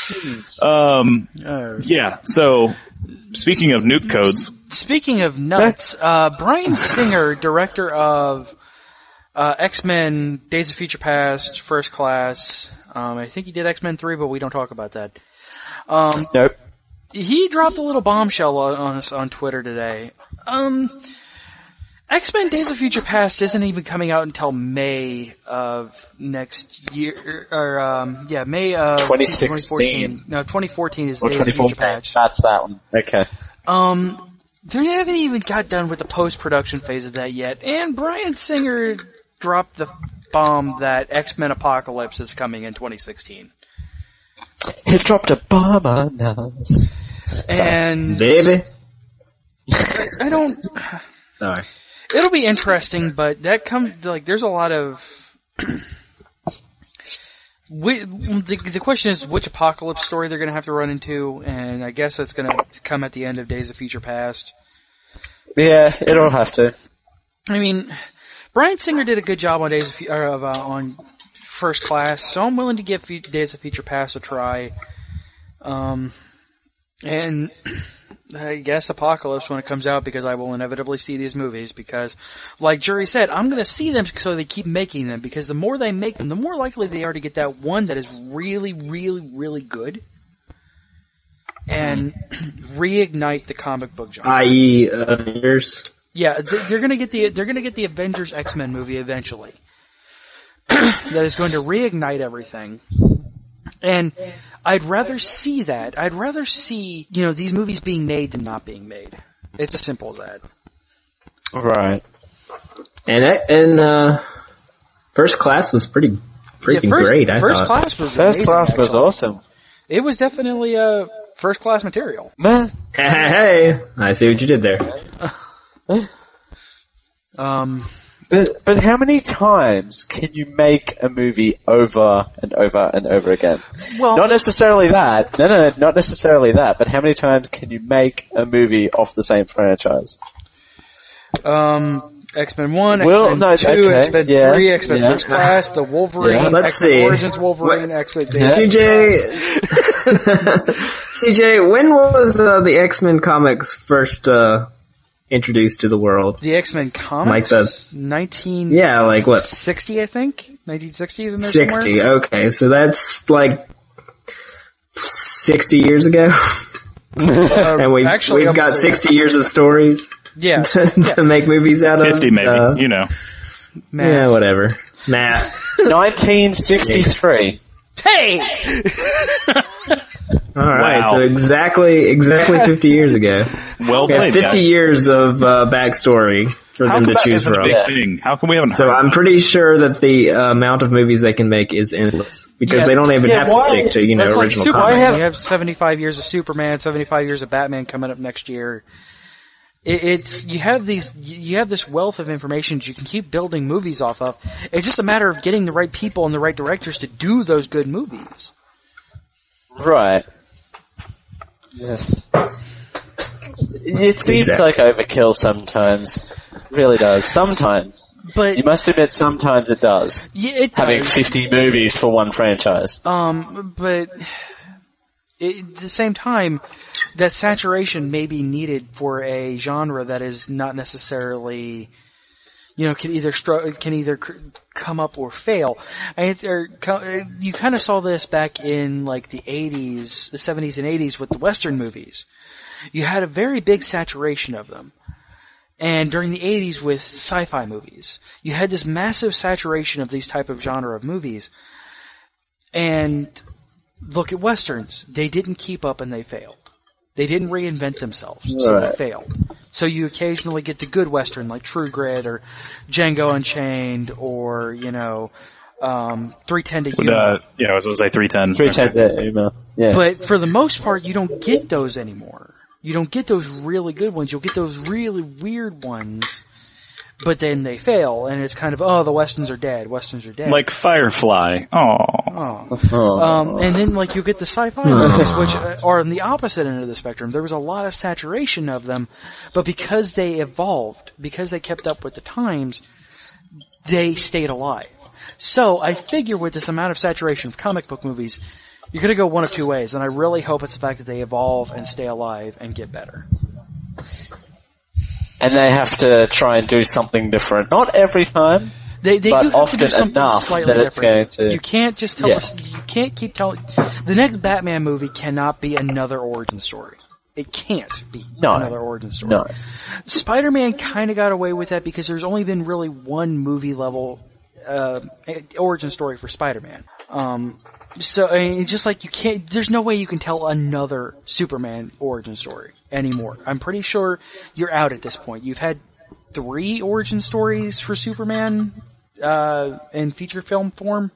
Um, yeah, so speaking of nuke codes. Speaking of nuts, uh, Bryan Singer, director of uh, X-Men, Days of Future Past, First Class. Um, I think he did X-Men three, but we don't talk about that. Um, nope. He dropped a little bombshell on us on Twitter today. Um, X-Men Days of Future Past isn't even coming out until May of next year, or um, yeah, May of twenty sixteen. twenty fourteen. No, twenty fourteen is Or Days of Future Past. That's that one. Okay. Um, they haven't even got done with the post-production phase of that yet, and Bryan Singer dropped the bomb that X-Men Apocalypse is coming in twenty sixteen. He dropped a bomb on us. And baby, I, I don't. Sorry. It'll be interesting, but that comes like there's a lot of. we, the, the question is which apocalypse story they're going to have to run into, and I guess that's going to come at the end of Days of Future Past. Yeah, it'll have to. I mean, Bryan Singer did a good job on Days of, Fu- of uh, on First Class, so I'm willing to give F- Days of Future Past a try. Um, and I guess Apocalypse when it comes out, because I will inevitably see these movies, because, like Jury said, I'm going to see them so they keep making them, because the more they make them, the more likely they are to get that one that is really, really, really good, and reignite the comic book genre. that is, uh, Avengers. Yeah, they're going to get the they're going to get the Avengers X-Men movie eventually. That is going to reignite everything. And I'd rather see that. I'd rather see, you know, these movies being made than not being made. It's as simple as that. Right. And and uh, First Class was pretty freaking yeah, first, great. I First thought. Class was First amazing, Class was actually. awesome. It was definitely uh, first class material. Man. Hey, hey, hey! I see what you did there. Um, but but how many times can you make a movie over and over and over again? Well, not necessarily that. No, no, no, not necessarily that. But how many times can you make a movie off the same franchise? Um, X-Men one, Well, X-Men no, two, okay, X-Men yeah, three, X-Men yeah. First Class, the Wolverine, Yeah, let's X-Men see. Origins Wolverine, X-Men Days. C J, C J, when was uh, the X-Men comics first uh, introduced to the world? The X-Men comics? Like the nineteen yeah, like what? sixty, I think? nineteen sixties in there Sixty. somewhere? Okay, so that's like sixty years ago, Uh, and we've actually, we've got almost- sixty years of stories. Yeah. to, to make movies out of. fifty maybe, Uh, you know. Man. yeah, whatever. Matt. nineteen sixty-three. Hey! Alright, Wow. so exactly, exactly fifty years ago. Well We have played, fifty guys. years of uh, backstory for How them come to that choose isn't a from. big thing? How come we haven't So heard I'm pretty sure that the uh, amount of movies they can make is endless because Yeah. they don't even Yeah, have why- to stick to, you know, That's like original Superman. comics. have- We have seventy-five years of Superman, seventy-five years of Batman coming up next year. It, it's you have these you have this wealth of information that you can keep building movies off of. It's just a matter of getting the right people and the right directors to do those good movies. Right. Yes. It seems Exactly. like overkill sometimes. It really does. Sometimes. But you must admit sometimes it does. Yeah, it Having does. fifty movies for one franchise. Um, but it, at the same time, that saturation may be needed for a genre that is not necessarily, you know, can either str- can either c- come up or fail. And it's, or, co- you kind of saw this back in like the eighties, the seventies and eighties with the Western movies. You had a very big saturation of them. And during the eighties with sci-fi movies, you had this massive saturation of these type of genre of movies. And look at Westerns. They didn't keep up and they failed. They didn't reinvent themselves, so Right. they failed. So you occasionally get the good Western like True Grit or Django Unchained or, you know, um, three ten to But, Yuma. uh, yeah, I was going to say three ten. three ten to Yuma. Yeah. But for the most part, you don't get those anymore. You don't get those really good ones. You'll get those really weird ones, but then they fail, and it's kind of, oh, the Westerns are dead. Westerns are dead. Like Firefly. Oh. Oh. Um, and then, like, you get the sci-fi movies, which are on the opposite end of the spectrum. There was a lot of saturation of them, but because they evolved, because they kept up with the times, they stayed alive. So, I figure with this amount of saturation of comic book movies, you're gonna go one of two ways, and I really hope it's the fact that they evolve and stay alive and get better. And they have to try and do something different. Not every time, They, they but do have to often do something enough slightly that it's different. going to... You can't just tell Yeah. us, you can't keep telling, the next Batman movie cannot be another origin story. It can't be No. another origin story. No. Spider-Man kind of got away with that because there's only been really one movie level, uh, origin story for Spider-Man. Um, so, I mean, it's just like you can't, there's no way you can tell another Superman origin story anymore. I'm pretty sure you're out at this point. You've had three origin stories for Superman, uh, in feature film form.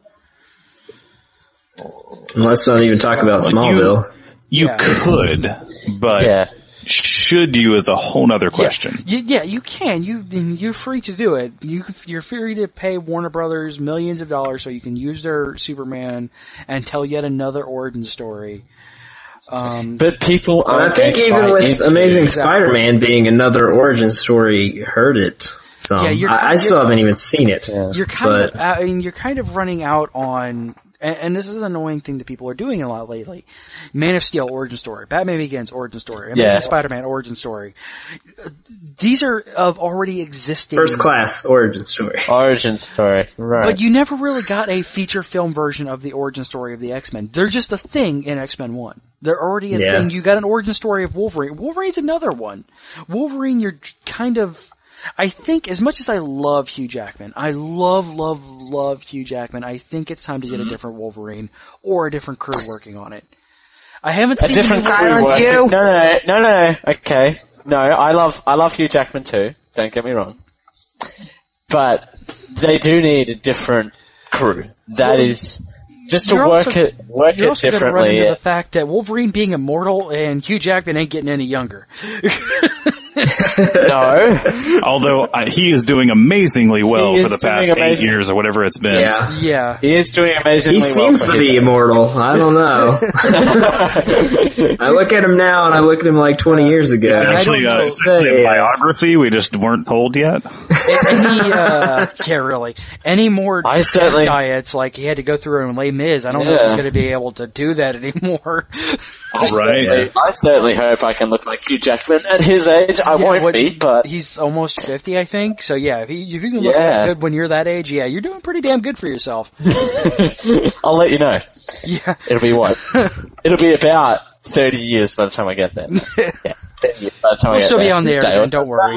And let's not even talk about Smallville. You Yeah. could, but Yeah. should you is a whole nother question. Yeah, yeah, you can. You you're free to do it. You you're free to pay Warner Brothers millions of dollars so you can use their Superman and tell yet another origin story. Um, But people I aren't think going to even buy with into Amazing it. Spider-Man being another origin story, hurt it. So Yeah, you're- I, I still haven't even seen it. You're kind but of, I mean, you're kind of running out on, and, and this is an annoying thing that people are doing a lot lately. Man of Steel origin story, Batman Begins origin story, Amazing Yeah. Spider-Man origin story. These are of already existing. First class origin story. Origin story, right. But you never really got a feature film version of the origin story of the X-Men. They're just a thing in X-Men one. They're already a Yeah. thing. You got an origin story of Wolverine. Wolverine's another one. Wolverine, you're kind of, I think, as much as I love Hugh Jackman, I love, love, love Hugh Jackman, I think it's time to get a different Wolverine or a different crew working on it. I haven't A seen different the crew Silence working- you. No, no, no, no, no. Okay, no. I love, I love Hugh Jackman too. Don't get me wrong. But they do need a different crew. That Well, is just to You're work also- it, work You're it also going to run differently. into the fact that Wolverine being immortal and Hugh Jackman ain't getting any younger. No. Although uh, he is doing amazingly well He for is the past doing eight amazing. years or whatever it's been. Yeah. Yeah. He is doing amazingly He well. seems for to his be age. immortal. I don't know. I look at him now and I looked at him like twenty years ago. It's actually, uh, it's actually a biography. We just weren't told yet. Any, uh, yeah, really. Any more I certainly- diets, like he had to go through and Les Mis, I don't know if Yeah. he's going to be able to do that anymore. I certainly, I certainly hope I can look like Hugh Jackman at his age. I Yeah, won't what- be, but he's almost fifty, I think. So yeah, if, he, if you can look Yeah. that good when you're that age, yeah, you're doing pretty damn good for yourself. I'll let you know. Yeah. It'll be what? It'll be about thirty years by the time I get there. Yeah, thirty years by the time I We'll get still there. be on the air, Okay. Jen, don't worry.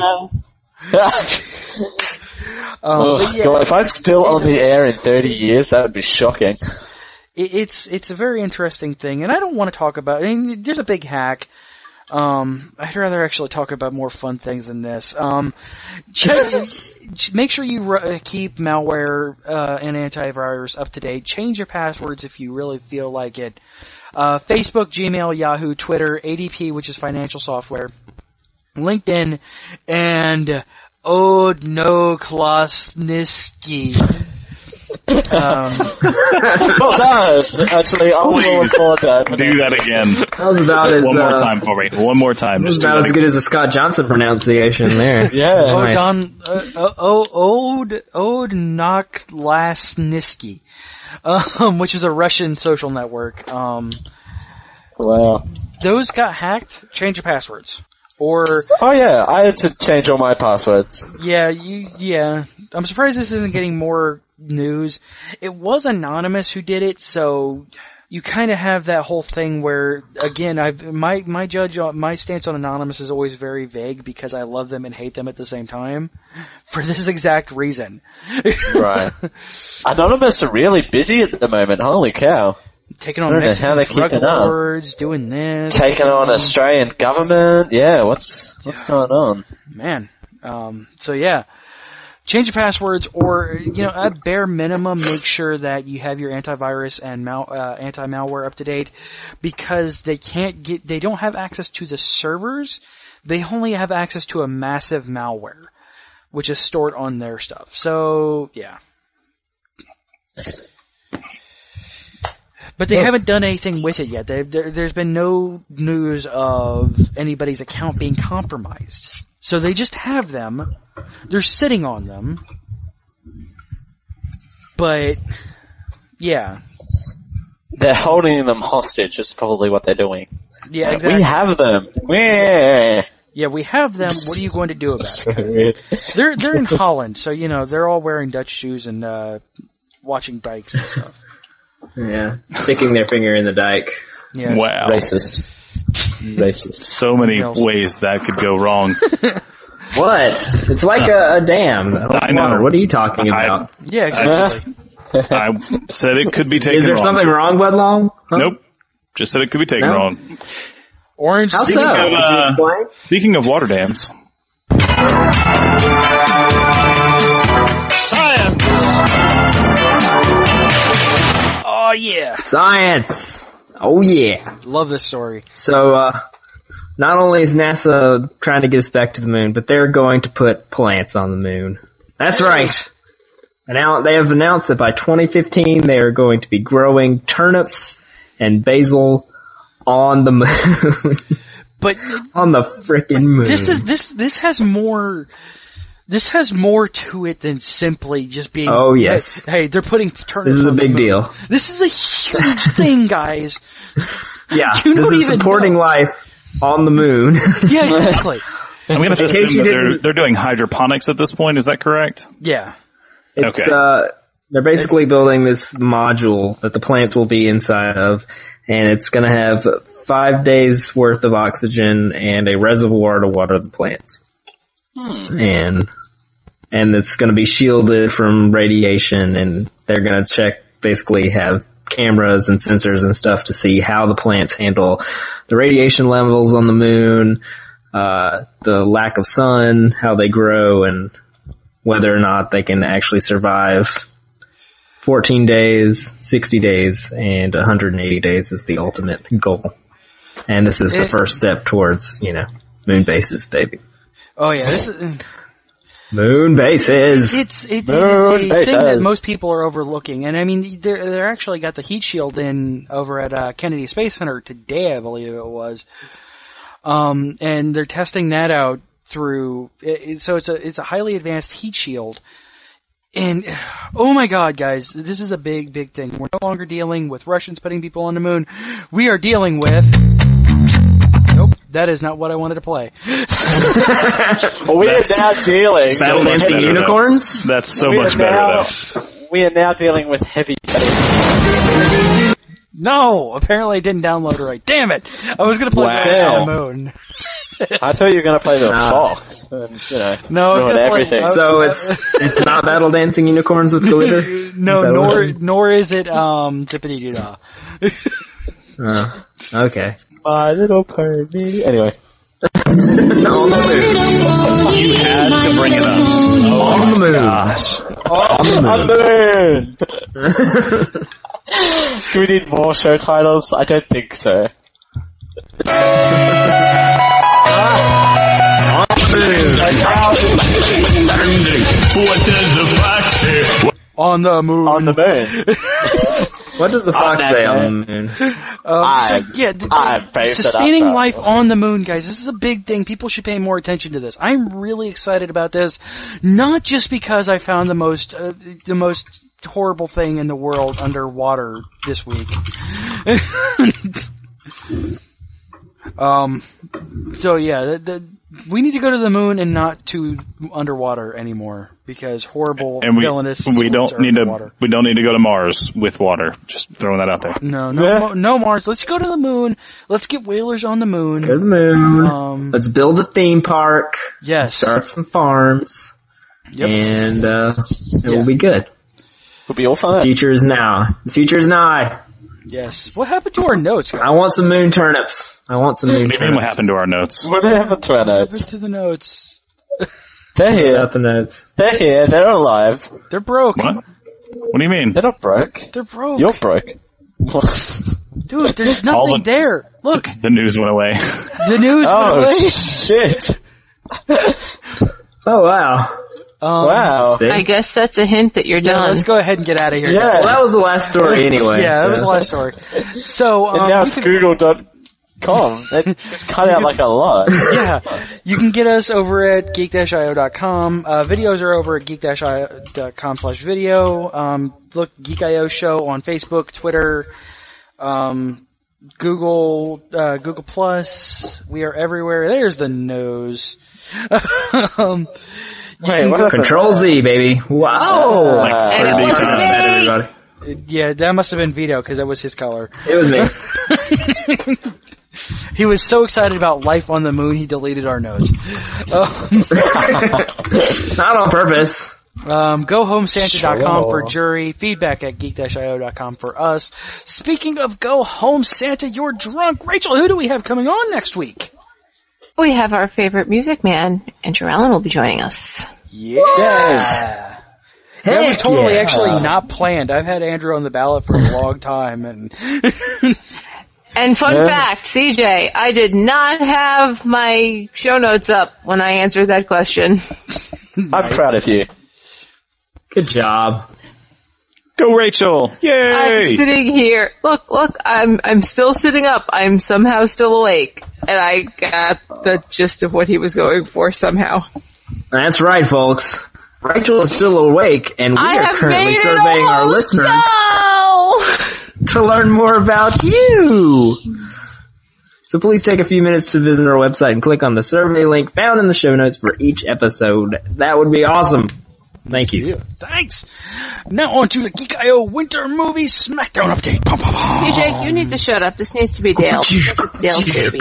Um, Oh, but yeah, God, if I'm still on the air in thirty years, that would be shocking. it- it's it's a very interesting thing, and I don't want to talk about. I mean, there's a big hack. Um, I'd rather actually talk about more fun things than this. Um, check, make sure you r- keep malware uh, and antivirus up to date. Change your passwords if you really feel like it. Uh, Facebook, Gmail, Yahoo, Twitter, A D P, which is financial software. LinkedIn, and Odnoklassnitsky. Um, well done. Actually, I will applaud that. Do that again. That was about as one more uh, time for me. One more time. That was Just about as again. good as the Scott Johnson pronunciation there. Yeah. Nice. Odon, uh, uh, Od, Odnoklassnitsky, um, which is a Russian social network. Um, Wow. those got hacked. Change your passwords. Or, Oh yeah, I had to change all my passwords. yeah, you, yeah. I'm surprised this isn't getting more news. It was Anonymous who did it, so you kind of have that whole thing where, again, I've, my, my judge, on, my stance on Anonymous is always very vague because I love them and hate them at the same time. For this exact reason. Right. Anonymous are really busy at the moment, holy cow. Taking I on don't know Mexican how they're drug keeping up. lords, doing this. Taking on Australian government, yeah, what's, what's going on? Man. Um, so yeah. Change your passwords, or, you know, at bare minimum, make sure that you have your antivirus and mal- uh, anti-malware up to date, because they can't get, they don't have access to the servers, they only have access to a massive malware, which is stored on their stuff. So, yeah. But they haven't done anything with it yet. They've, there, there's been no news of anybody's account being compromised. So they just have them. They're sitting on them. But, yeah. They're holding them hostage, is probably what they're doing. Yeah, exactly. We have them. Yeah. Yeah, we have them. What are you going to do about it? They're, they're in Holland, so, you know, they're all wearing Dutch shoes and, uh, watching bikes and stuff. Yeah, sticking their finger in the dike. Yeah. Wow. Racist. Racist. So many ways that could go wrong. What? It's like a, a dam. I know. Water. What are you talking I- about? Yeah, exactly. I said it could be taken Is there wrong. something wrong, Wedlong? Huh? Nope. Just said it could be taken No? wrong. Orange. How so? Speaking of, Could you uh, explain? Speaking of water dams. Science! Oh yeah. Science! Oh yeah. Love this story. So, uh, not only is NASA trying to get us back to the moon, but they're going to put plants on the moon. That's right. Now, they have announced that by twenty fifteen they are going to be growing turnips and basil on the moon. But on the frickin' moon. This is this this has more this has more to it than simply just being. Oh, yes. Hey, hey, they're putting turnips. This is a on the big moon. deal. This is a huge thing, guys. Yeah, You this don't is even supporting know. life on the moon. Yeah, exactly. I'm going to In case assume you that they're, didn't- they're doing hydroponics at this point. Is that correct? Yeah. It's, Okay. uh, they're basically building this module that the plants will be inside of, and it's gonna have five days worth of oxygen and a reservoir to water the plants. Hmm. And, and it's gonna be shielded from radiation, and they're gonna check, basically have cameras and sensors and stuff to see how the plants handle the radiation levels on the moon, uh, the lack of sun, how they grow, and whether or not they can actually survive fourteen days, sixty days, and one hundred eighty days is the ultimate goal. And this is the It- first step towards, you know, moon bases, baby. Oh yeah, this is. Moon bases! It's it, Moon it is a bases. thing that most people are overlooking, and I mean they're they're actually got the heat shield in over at uh, Kennedy Space Center today, I believe it was. Um, and they're testing that out through. It, it, so it's a it's a highly advanced heat shield, and oh my God, guys, this is a big big thing. We're no longer dealing with Russians putting people on the moon. We are dealing with. Nope, that is not what I wanted to play. Well, we are now dealing So with much heavy better, though. unicorns? That's so We much are better, now- though. We are now dealing with heavy metal. No, apparently I didn't download it right. Damn it! I was gonna play Wow. that on the moon. I thought you were going to play the Nah. Fox. And, you know, No, I was ruin gonna play- everything. I was- So it's, it's not battle dancing unicorns with glitter? No, Is that nor what- nor is it um dippity doo dah. Oh, okay. My little pony. Anyway. You had to bring it up. Oh On the moon. gosh. On the moon. Do we need more show titles? I don't think so. What does the fox say? On the moon. On the moon. What does the fox On say that on the moon? Um, I- so, yeah, d- I d- paved it sustaining up, life bro. on the moon, guys. This is a big thing. People should pay more attention to this. I'm really excited about this, not just because I found the most uh, the most horrible thing in the world underwater this week. um. So yeah, the, the, we need to go to the moon and not to underwater anymore because horrible And we villainous we swims don't are need to underwater. we don't need to go to Mars with water. Just throwing that out there. No, no, no, no Mars. Let's go to the moon. Let's get whalers on the moon. Go to the moon. Um, Let's build a theme park. Yes. Start some farms. Yep. And, uh, it Yeah. will be good. We'll be all The fine. future is now. The future is nigh. Yes. What happened to our notes, guys? I want some moon turnips. I want some moon What do you mean? turnips. What happened to our notes? What happened to our What notes? happened to the notes? They're here. Without the notes. They're here. They're alive. They're broke. What? What do you mean? They're not broke. They're broke. You're broke. Dude, there's All nothing the- there. Look, The news went away. the news went Oh, away. shit. Oh wow. Um, Wow. I guess that's a hint that you're Yeah, done. let's go ahead and get out of here. Yeah. guys. Well, that was the last story anyway. Yeah, that was so. the last story. So, And um, now you can- Google dot com. That cut out like a lot. yeah, you can get us over at geek dash I O dot com. Uh, videos are over at geek dash I O dot com slash video. Um, look, Geek I O Show on Facebook, Twitter, um, Google, uh, Google Plus. We are everywhere. There's the nose. um, you Wait, can what go- happened? Control Z, baby. Wow. Like And it thirty wasn't times. me. Everybody. Yeah, that must have been Vito because that was his color. It was me. He was so excited about life on the moon, he deleted our nose. Um, Not on purpose. Um, go home santa dot com for jury, feedback at geek dash I O dot com for us. Speaking of Go Home Santa, you're drunk. Rachel, who do we have coming on next week? We have our favorite music man, Andrew Allen, will be joining us. Yeah. That was Heck totally yeah. actually not planned. I've had Andrew on the ballot for a long time and And fun Yeah. fact, C J, I did not have my show notes up when I answered that question. I'm proud of you. Good job. Go Rachel! I'm Yay! sitting here. Look, look, I'm I'm still sitting up. I'm somehow still awake. And I got the gist of what he was going for somehow. That's right, folks. Rachel is still awake, and we I are have currently made it surveying our all listeners so- to learn more about you. So please take a few minutes to visit our website and click on the survey link found in the show notes for each episode. That would be awesome. Thank you. thanks. Now on to the Geek I O Winter Movie Smackdown update. Pum, pum, pum. C J, you need to shut up. This needs to be Dale. It's Dale's baby.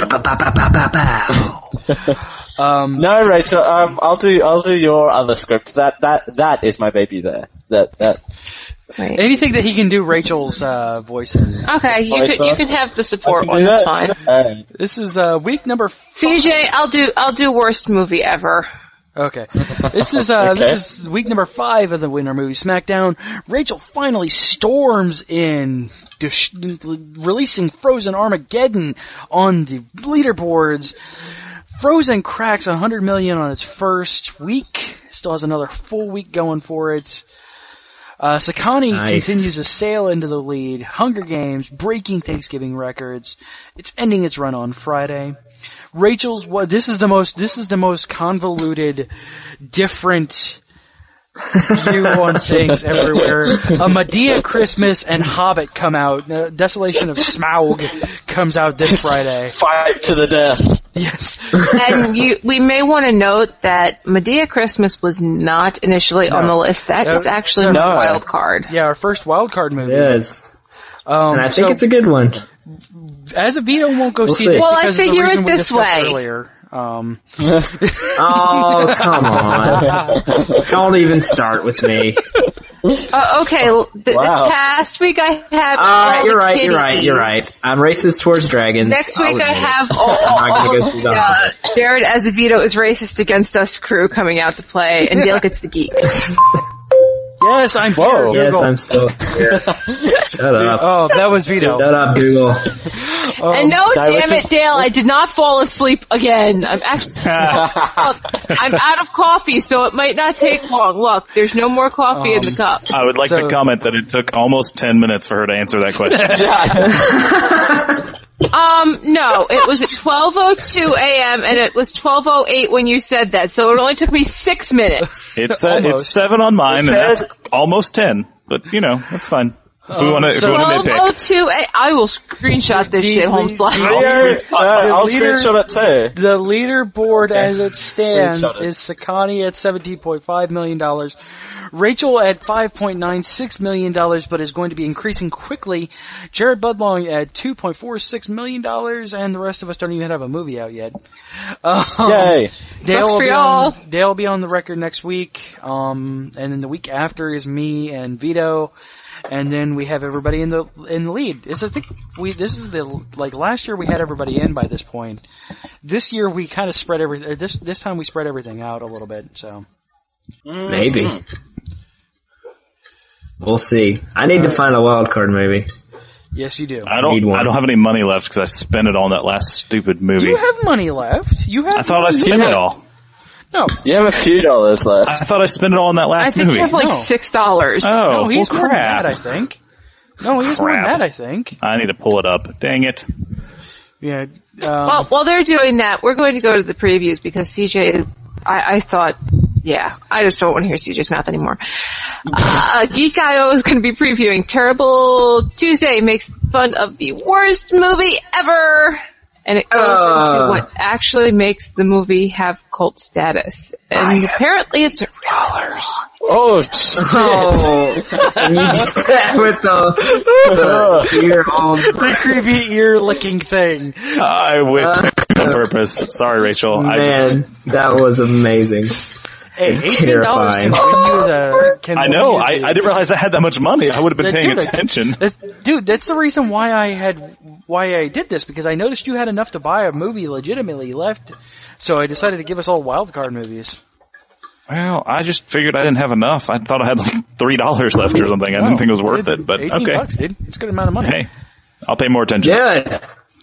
Um, No, Rachel. Um, I'll do. I'll do your other script. That that that is my baby there. That that. Right. anything that he can do Rachel's uh, voice in. Okay, you Voice can you off. can have the I support can one. do That's that. fine. Alright. This is uh, week number C J, I'll do I'll do worst movie ever. Okay. This is, uh, Okay. this is week number five of the Winter Movie Smackdown. Rachel finally storms in, dis- releasing Frozen Armageddon on the leaderboards. Frozen cracks one hundred million on its first week. Still has another full week going for it. Uh, Sakani Nice. continues to sail into the lead. Hunger Games breaking Thanksgiving records. It's ending its run on Friday. Rachel's what? This is the most. This is the most convoluted, different view on things everywhere. A Medea Christmas and Hobbit come out. Uh, Desolation of Smaug comes out this Friday. Fight to the death. Yes. And you, we may want to note that Medea Christmas was not initially on the list. That No. is actually No. my wild card. Yeah, our first wild card movie. Yes. Um, And I think so, it's a good one. as a Vito won't go We'll see see. this Well, I because of the figure reason it we this discussed way. earlier. Um, Oh, come on. Don't even start with me. Uh, okay, l- th- this Wow. past week I had Uh, all you're the right, you're right, you're right. kitties. I'm racist towards dragons. Next I'll week I admit it. have all, all, I'm not all gonna go of through the, that. uh, Jared Azevedo is racist against us crew coming out to play, and Dale gets the geeks. yes, I'm Whoa. here. Yes, Google. I'm still here. Shut up. Oh, that was Vito. Shut up, Google. and no, no, we damn can- it, Dale, I did not fall asleep again. I'm actually, look, I'm out of coffee, so it might not take long. Look, there's no more coffee in the cup. I would like So- to comment that it took almost ten minutes for her to answer that question. Um, no, it was at twelve oh two a.m. and it was twelve oh eight when you said that, so it only took me six minutes. It's uh, it's seven on mine, and that's almost ten. But you know, that's fine. If we want to, if we want to twelve oh nitpick. two a I will screenshot this shit home slide. I'll, I'll leader- screenshot it too. The leaderboard as it stands Screenshot it. is Sakani at seventeen point five million dollars, Rachel at five point nine six million dollars, but is going to be increasing quickly, Jared Budlong at two point four six million dollars, and the rest of us don't even have a movie out yet. Um, Yay. Dale Sucks will, for be y'all. on, Dale will be on the record next week, um, and then the week after is me and Vito. And then we have everybody in the in the lead. This I think we this is the like last year we had everybody in by this point. This year we kind of spread everything. This this time we spread everything out a little bit. So Maybe. We'll see. I need to find a wild card movie. yes, you do. I Need don't. one. I don't have any money left because I spent it on that last stupid movie. You have money left. You have. I thought I money spent left. it all. No, You have a few dollars left. I thought I spent it all on that I last think movie. you have like No. six dollars. Oh, no, he's well, more than crap. that. I think. No, he's more than Crap. that. I think. I need to pull it up. Dang it. Yeah. Um, Well, while they're doing that, we're going to go to the previews because C J, I, I thought, yeah, I just don't want to hear C J's mouth anymore. Uh, Geek I O is going to be previewing Terrible Tuesday, makes fun of the worst movie ever. And it goes Uh. into what actually makes the movie have cult status. And apparently it's dollars. Oh, shit. Oh, and you did that with the, the ear on. the creepy ear licking thing. I went on purpose. Sorry, Rachel. I just, Man, that was amazing. Hey, eighteen dollars can Terrifying. win you the. Can I win know. you I, the- I didn't realize I had that much money. I would have been That- paying dude, attention. That's, dude, that's the reason why I had why I did this because I noticed you had enough to buy a movie legitimately left, so I decided to give us all wildcard movies. Well, I just figured I didn't have enough. I thought I had like three dollars left or something. I didn't think it was worth it, but eighteen okay. bucks, dude. It's a good amount of money. Hey, I'll pay more attention. Good.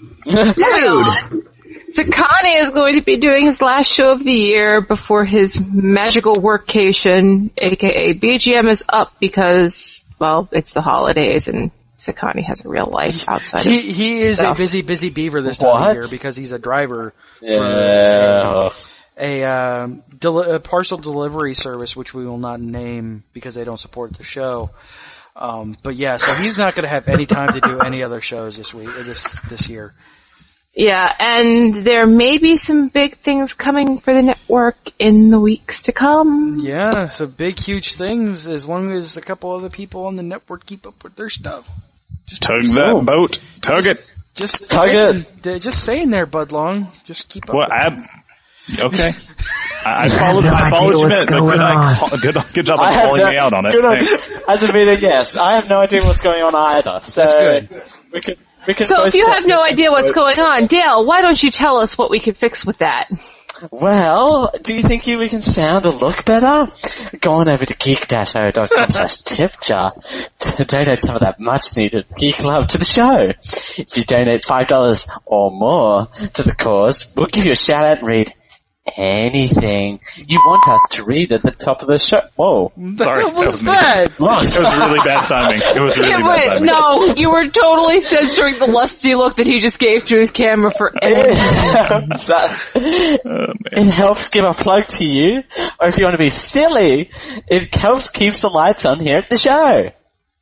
Dude! Sakane is going to be doing his last show of the year before his magical workcation, aka B G M, is up because, well, it's the holidays and Sakane has a real life outside of He he is stuff. a busy busy beaver this time What? of year because he's a driver Yeah. for a, um, deli- a parcel delivery service, which we will not name because they don't support the show. Um, but yeah, so he's not going to have any time to do any other shows this week or this this year. Yeah, and there may be some big things coming for the network in the weeks to come. Yeah, so big, huge things as long as a couple other people on the network keep up with their stuff. Just Tug that boat. Tug it. Just Tug saying, they're just saying there, Bud Long. Just keep up. Well, with I, okay. I, I followed, no I followed idea you what's meant, but going good, I, on. good, good job I of have calling no- me out on it. good on- Thanks. As a meter, yes. I have no idea what's going on either. So That's good. We could, we could So both if you get- have no idea what's going on, Dale, why don't you tell us what we can fix with that? Well, do you think you we can sound or look better? Go on over to geek dash o dot com slash tip jar to donate some of that much needed geek love to the show. If you donate five dollars or more to the cause, we'll give you a shout out and read anything you want us to read at the top of the show. Whoa. Sorry, What that was was me. that? It was really bad timing. It was really Yeah, bad wait, timing. no, you were totally censoring the lusty look that he just gave to his camera for anything. That- Oh, it helps give a plug to you, or if you want to be silly, it helps keep the lights on here at the show.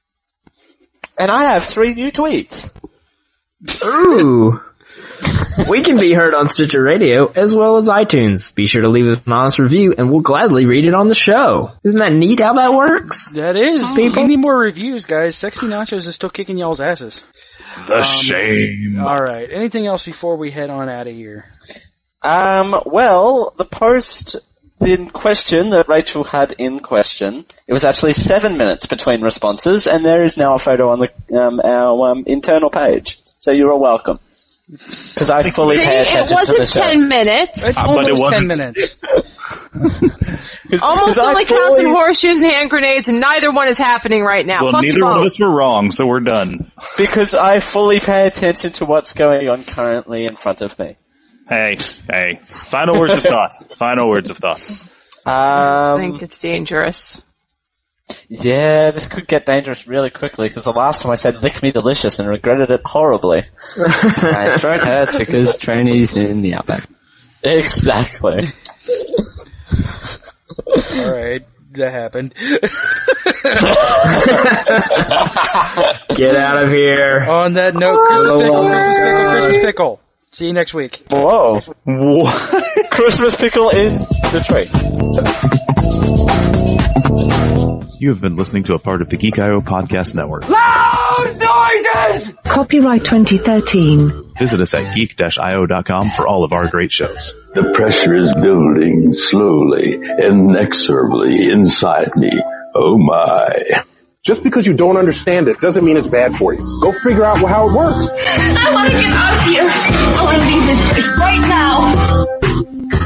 And I have three new tweets. Ooh. We can be heard on Stitcher Radio as well as iTunes. Be sure to leave us an honest review and we'll gladly read it on the show. Isn't that neat how that works? That is. People- We need more reviews, guys. Sexy Nachos is still kicking y'all's asses. The shame. Alright, anything else before we head on out of here? Um, well, the post in question that Rachel had in question, it was actually seven minutes between responses, and there is now a photo on the um, our um, internal page. So you're all welcome. Because I fully See, pay it attention to wasn't the show. ten minutes. It's Uh, but it almost ten wasn't- minutes. Almost only counts in horseshoes and hand grenades, and neither one is happening right now. Well, Fuck neither you one of both. us were wrong, so we're done. Because I fully pay attention to what's going on currently in front of me. Hey, hey. Final words of thought. Final words of thought. I Um, think it's dangerous. yeah, this could get dangerous really quickly, because the last time I said lick me delicious and regretted it horribly. My throat hurts because trainees in the outback. Exactly. Alright, that happened. Get out of here. On that note, Christmas pickle, Christmas pickle, Christmas pickle. See you next week. Whoa. What? Christmas pickle in Detroit. You have been listening to a part of the Geek I O Podcast Network. Loud noises! Copyright twenty thirteen. Visit us at geek dash I O dot com for all of our great shows. The pressure is building slowly, inexorably inside me. Oh my. Just because you don't understand it doesn't mean it's bad for you. Go figure out how it works. I want to get out of here. I want to leave this place right now.